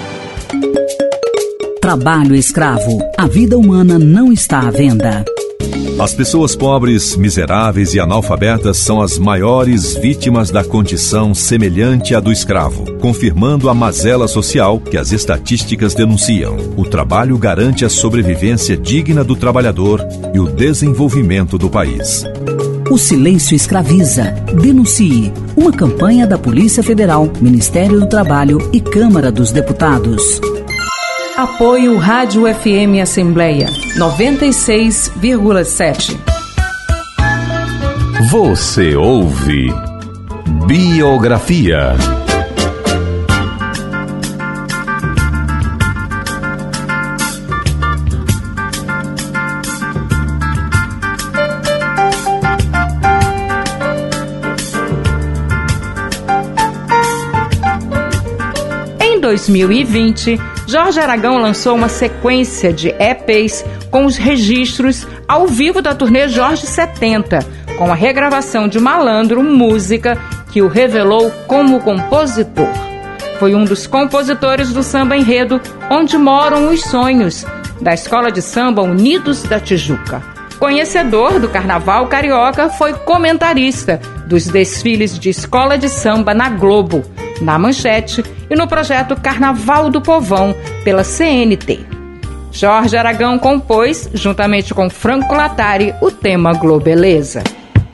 Trabalho escravo. A vida humana não está à venda. As pessoas pobres, miseráveis e analfabetas são as maiores vítimas da condição semelhante à do escravo, confirmando a mazela social que as estatísticas denunciam. O trabalho garante a sobrevivência digna do trabalhador e o desenvolvimento do país. O silêncio escraviza. Denuncie. Uma campanha da Polícia Federal, Ministério do Trabalho e Câmara dos Deputados. Apoio Rádio FM Assembleia 96,7. Você ouve Biografia. Em 2020, Jorge Aragão lançou uma sequência de EPs com os registros ao vivo da turnê Jorge 70, com a regravação de Malandro, música que o revelou como compositor. Foi um dos compositores do samba enredo Onde Moram os Sonhos, da Escola de Samba Unidos da Tijuca. Conhecedor do carnaval carioca, foi comentarista dos desfiles de escola de samba na Globo, na Manchete e no projeto Carnaval do Povão, pela CNT. Jorge Aragão compôs, juntamente com Franco Latari, o tema Globeleza.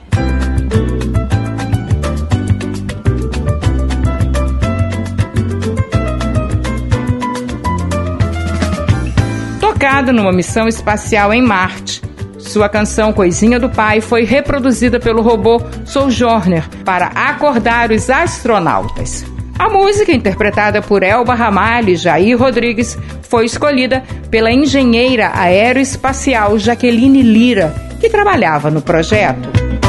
Tocado numa missão espacial em Marte, sua canção Coisinha do Pai foi reproduzida pelo robô Sojourner para acordar os astronautas. A música, interpretada por Elba Ramalho e Jair Rodrigues, foi escolhida pela engenheira aeroespacial Jaqueline Lira, que trabalhava no projeto.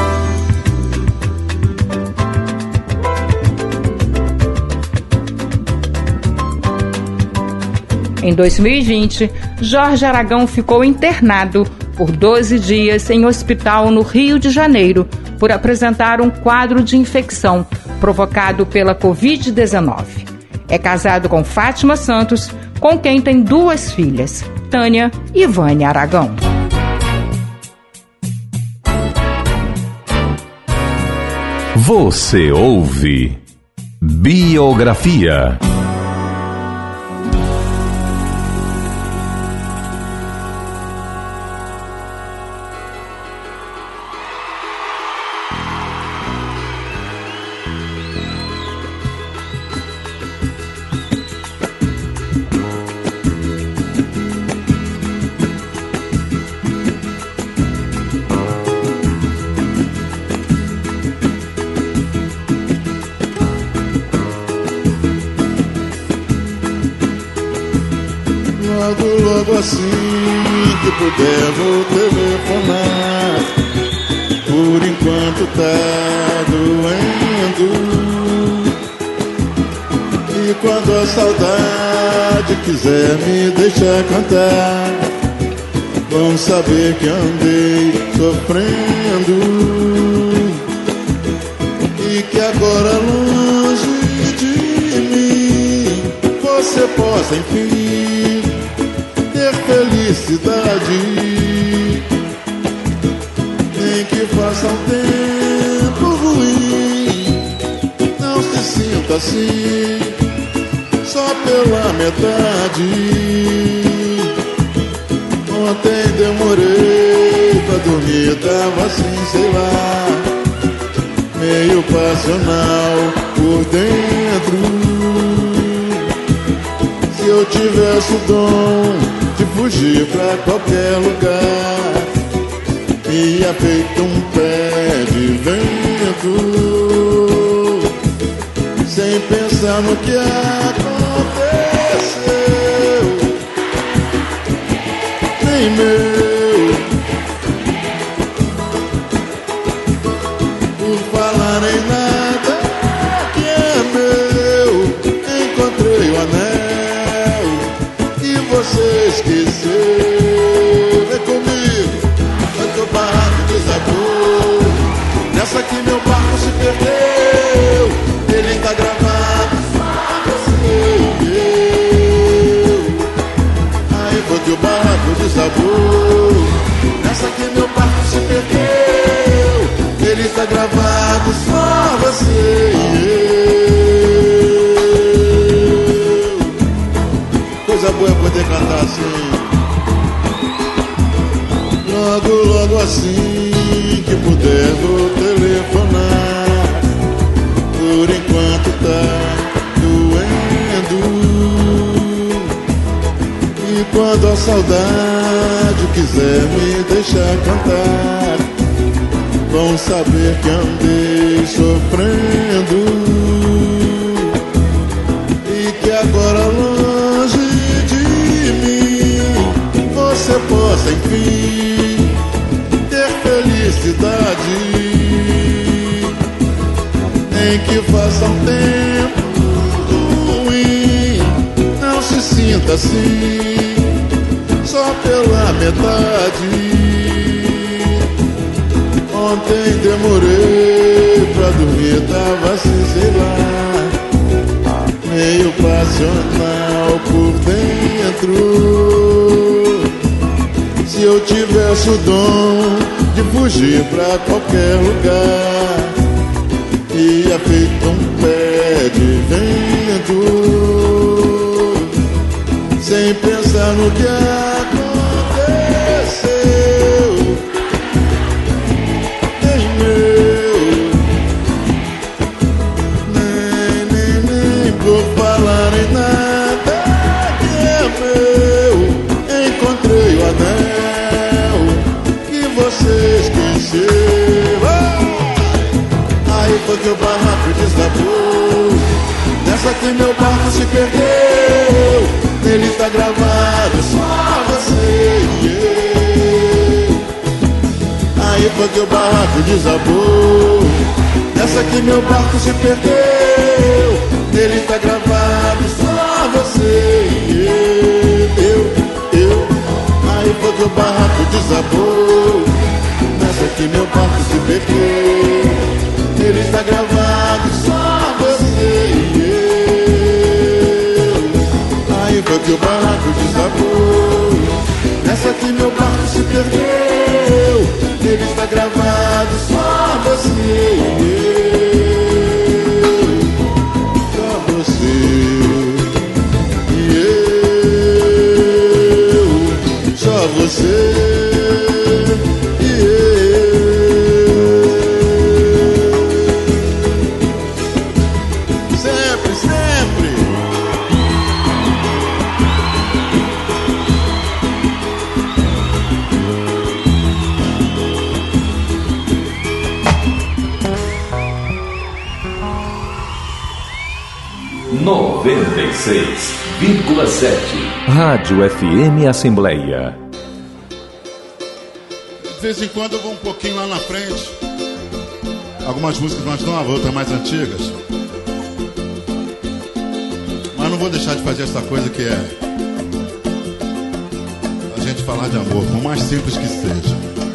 Em 2020, Jorge Aragão ficou internado por 12 dias em hospital no Rio de Janeiro por apresentar um quadro de infecção provocado pela Covid-19. É casado com Fátima Santos, com quem tem 2 filhas, Tânia e Vânia Aragão. Você ouve Biografia. Logo assim que puder vou telefonar. Por enquanto tá doendo. E quando a saudade quiser me deixar cantar, vão saber que andei sofrendo e que agora longe de mim você possa enfim ter felicidade, nem que faça um tempo ruim. Não se sinta assim, só pela metade. Ontem demorei pra dormir, tava assim, sei lá, meio passional por dentro. Se eu tivesse o dom de fugir pra qualquer lugar, ia feito um pé de vento, sem pensar no que aconteceu. Nem meu, por falar em nada que é meu, encontrei o anel você esqueceu. Vem comigo, vai que eu barraco está gravado só você e eu. Coisa boa é poder cantar assim. Logo, logo assim que puder vou telefonar. Por enquanto tá doendo. E quando a saudade quiser me deixar cantar, vão saber que andei sofrendo e que agora longe de mim você possa enfim ter felicidade, nem que faça um tempo ruim. Não se sinta assim só pela metade. Ontem demorei pra dormir, tava assim, sei lá, meio passional por dentro. Se eu tivesse o dom de fugir pra qualquer lugar, ia feito um pé de vento, sem pensar no que aconteceu. Por falar em nada que é meu, encontrei o anel que você esqueceu. Aí foi que o barraco desabou, nessa que meu barco se perdeu. Nele está gravado só você e eu. Aí foi que o barraco desabou, nessa que meu barco se perdeu. Nele tá gravado só você e eu. Aí foi que o barraco desabou, nessa que meu barco se perdeu. Nele tá gravado só você e eu. Aí foi que o barraco desabou, nessa que meu barco se perdeu. Nele tá gravado só você e eu. Só você e eu. Sempre, sempre. Rádio FM Assembleia. De vez em quando eu vou um pouquinho lá na frente. Algumas músicas mais novas, outras mais antigas. Mas não vou deixar de fazer essa coisa que é a gente falar de amor, por mais simples que seja.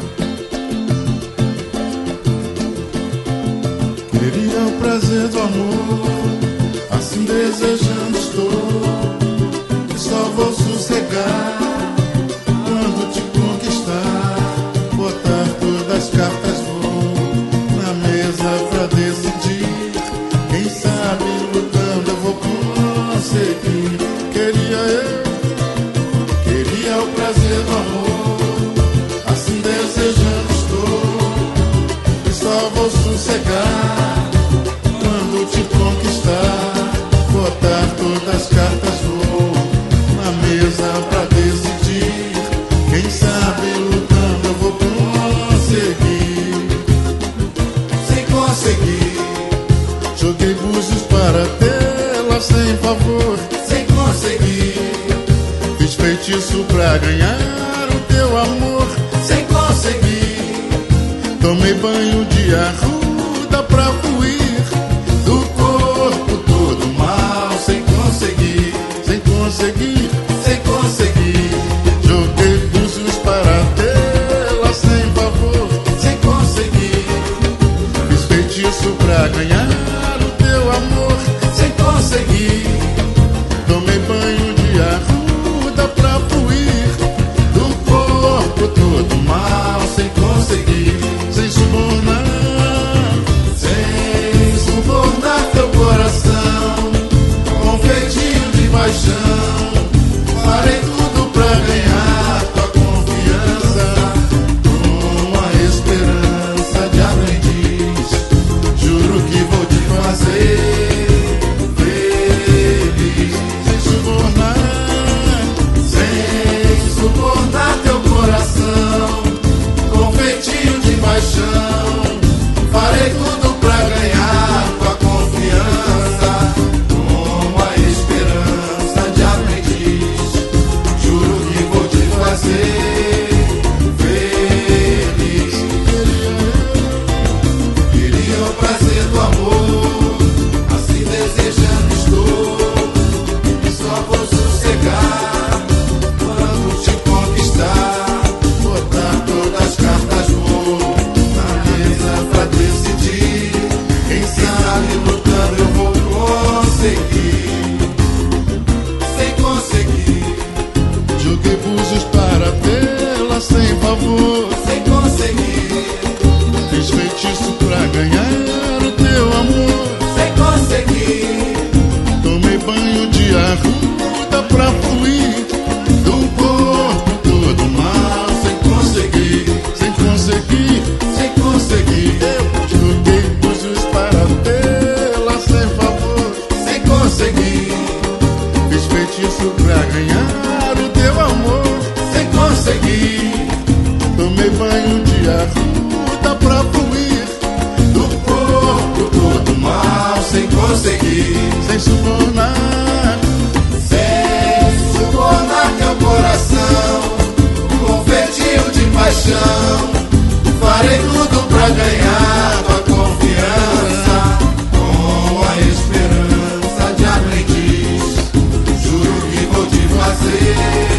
Queria o prazer do amor, assim desejando estou, que só vou sossegar quando te conquistar. Botar todas as cartas vou na mesa pra decidir. Quem sabe lutando eu vou conseguir. Queria o prazer do amor, assim desejando estou, que só vou sossegar quando te conquistar. Botar todas as cartas vou na mesa pra decidir. Quem sabe lutando eu vou conseguir. Sem conseguir, joguei búzios para tê-la sem favor. Sem conseguir, fiz feitiço pra ganhar o teu amor. Sem conseguir, tomei banho de arruda pra fluir do corpo todo mal. Sem conseguir, sem conseguir, sem conseguir, joguei búzios para tê-la sem favor. Sem conseguir, fiz feitiço pra ganhar o teu amor. Sem conseguir, tomei banho de arruda pra fluir do corpo todo mal. Sem conseguir, sem subornar prosseguir. Sem subornar, sem subornar teu coração, com feitio de paixão, farei tudo pra ganhar tua confiança, com a esperança de aprendiz, juro que vou te fazer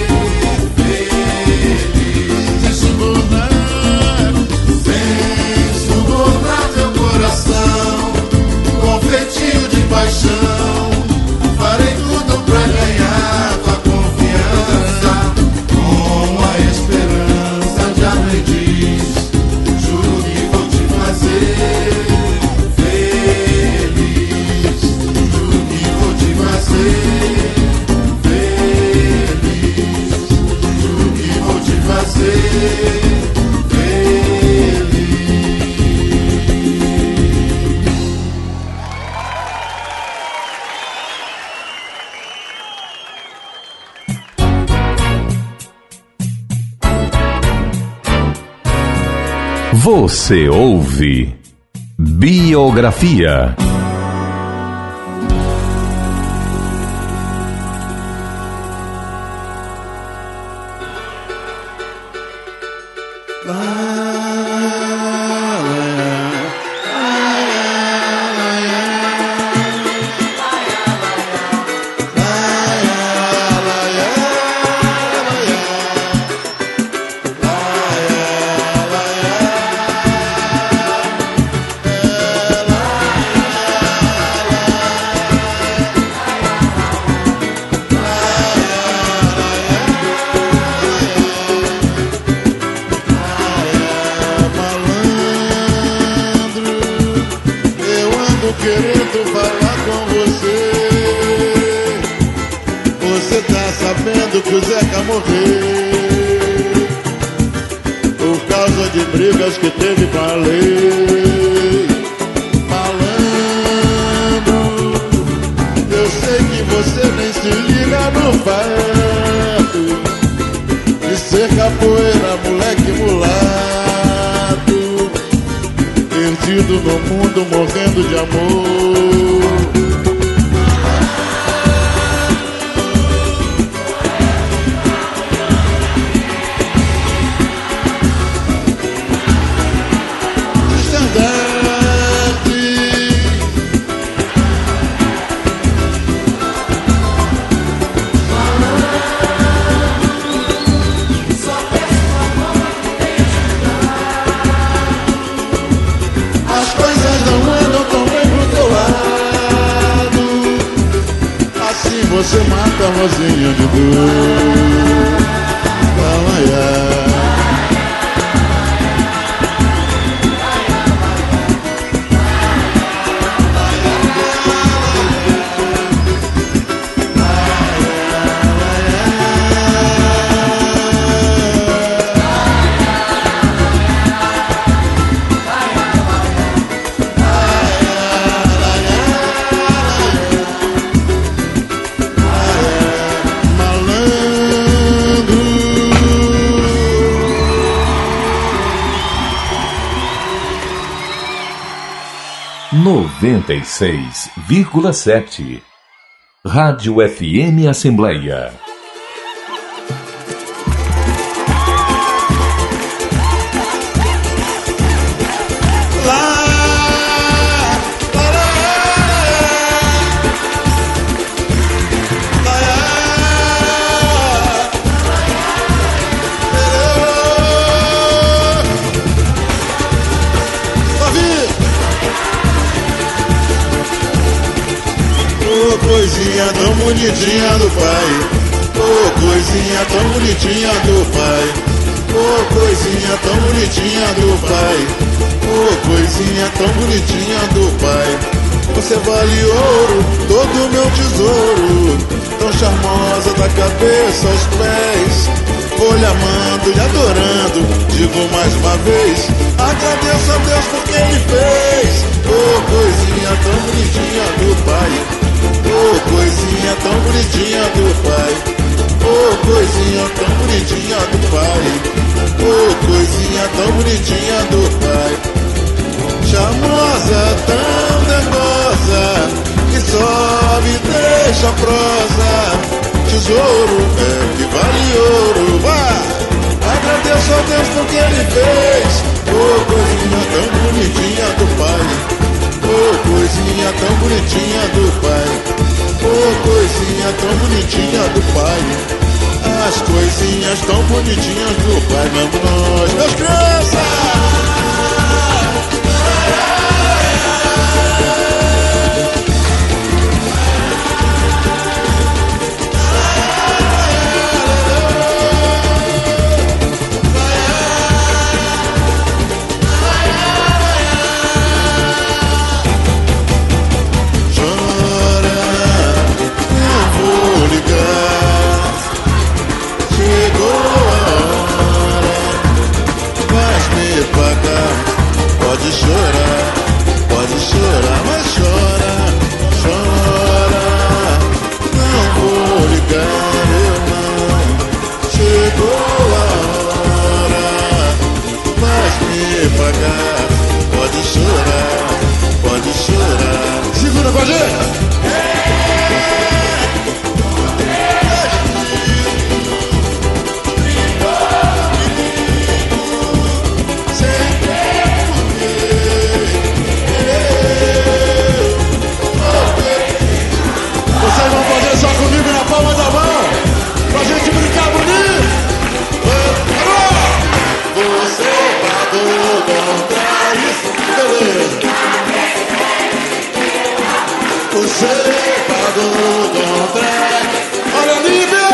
feliz. sem subornar, Sem subornar teu coração, com feitio de paixão, farei tudo pra ganhar tua confiança, com a esperança de aprendiz, juro que vou te fazer feliz, juro que vou te fazer feliz, juro que vou te fazer feliz. Você ouve Biografia. querendo falar com você. Você tá sabendo que o Zeca morreu por causa de brigas que teve com a lei. Malandro, eu sei que você nem se liga no fato de ser capoeira, moleque mulato, perdido no mundo, morrendo de amor. Você mata a rosinha de dor. Noventa e 96,7 Rádio FM Assembleia. Coisinha tão bonitinha do pai, oh coisinha tão bonitinha do pai, oh coisinha tão bonitinha do pai, oh coisinha tão bonitinha do pai. Você vale ouro, todo meu tesouro, tão charmosa da cabeça aos pés. Vou lhe amando e adorando, digo mais uma vez, agradeço a Deus por que Ele fez. Oh coisinha tão bonitinha do pai, oh coisinha tão bonitinha do pai, oh coisinha tão bonitinha do pai, oh coisinha tão bonitinha do pai. Charmosa, tão dengosa, deixa a prosa, tesouro é que vale ouro. Vá! Agradeço a Deus por que Ele fez. Oh, coisinha tão bonitinha do Pai. Oh, coisinha tão bonitinha do Pai. Oh, coisinha tão bonitinha do Pai. As coisinhas tão bonitinhas do Pai. Vamos nós, meus crianças! Pode chorar, mas chora, chora. Não vou ligar, eu não. Chegou a hora, mas me pagar. Pode chorar. Segura com a gente! Você pagou contrato. Olha, Lívia!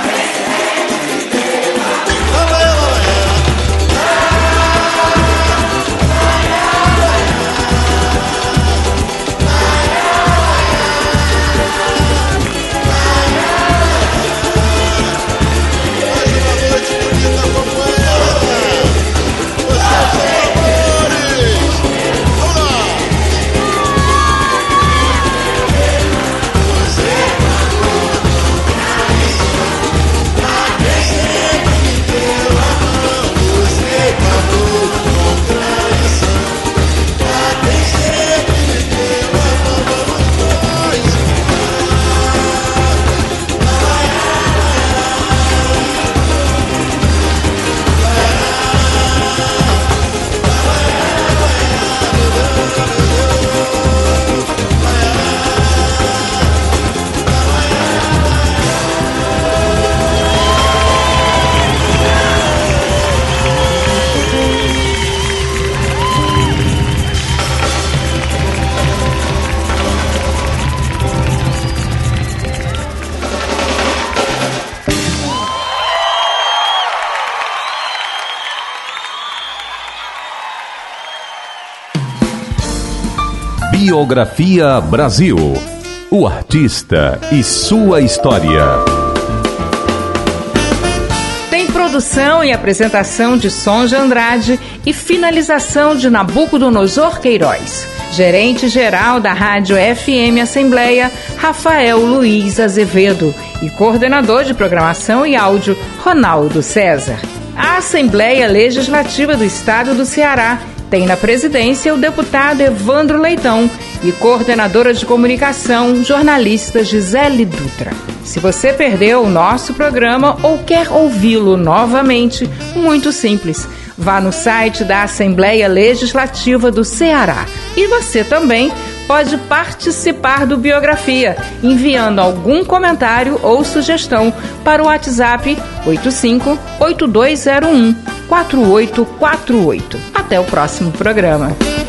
Biografia Brasil. O artista e sua história. Tem produção e apresentação de Sonja Andrade e finalização de Nabucodonosor Queiroz. Gerente-geral da Rádio FM Assembleia, Rafael Luiz Azevedo. E coordenador de programação e áudio, Ronaldo César. A Assembleia Legislativa do Estado do Ceará tem na presidência o deputado Evandro Leitão e coordenadora de comunicação, jornalista Gisele Dutra. Se você perdeu o nosso programa ou quer ouvi-lo novamente, muito simples. Vá no site da Assembleia Legislativa do Ceará. E você também pode participar do Biografia, enviando algum comentário ou sugestão para o WhatsApp 85-8201-4848. Até o próximo programa.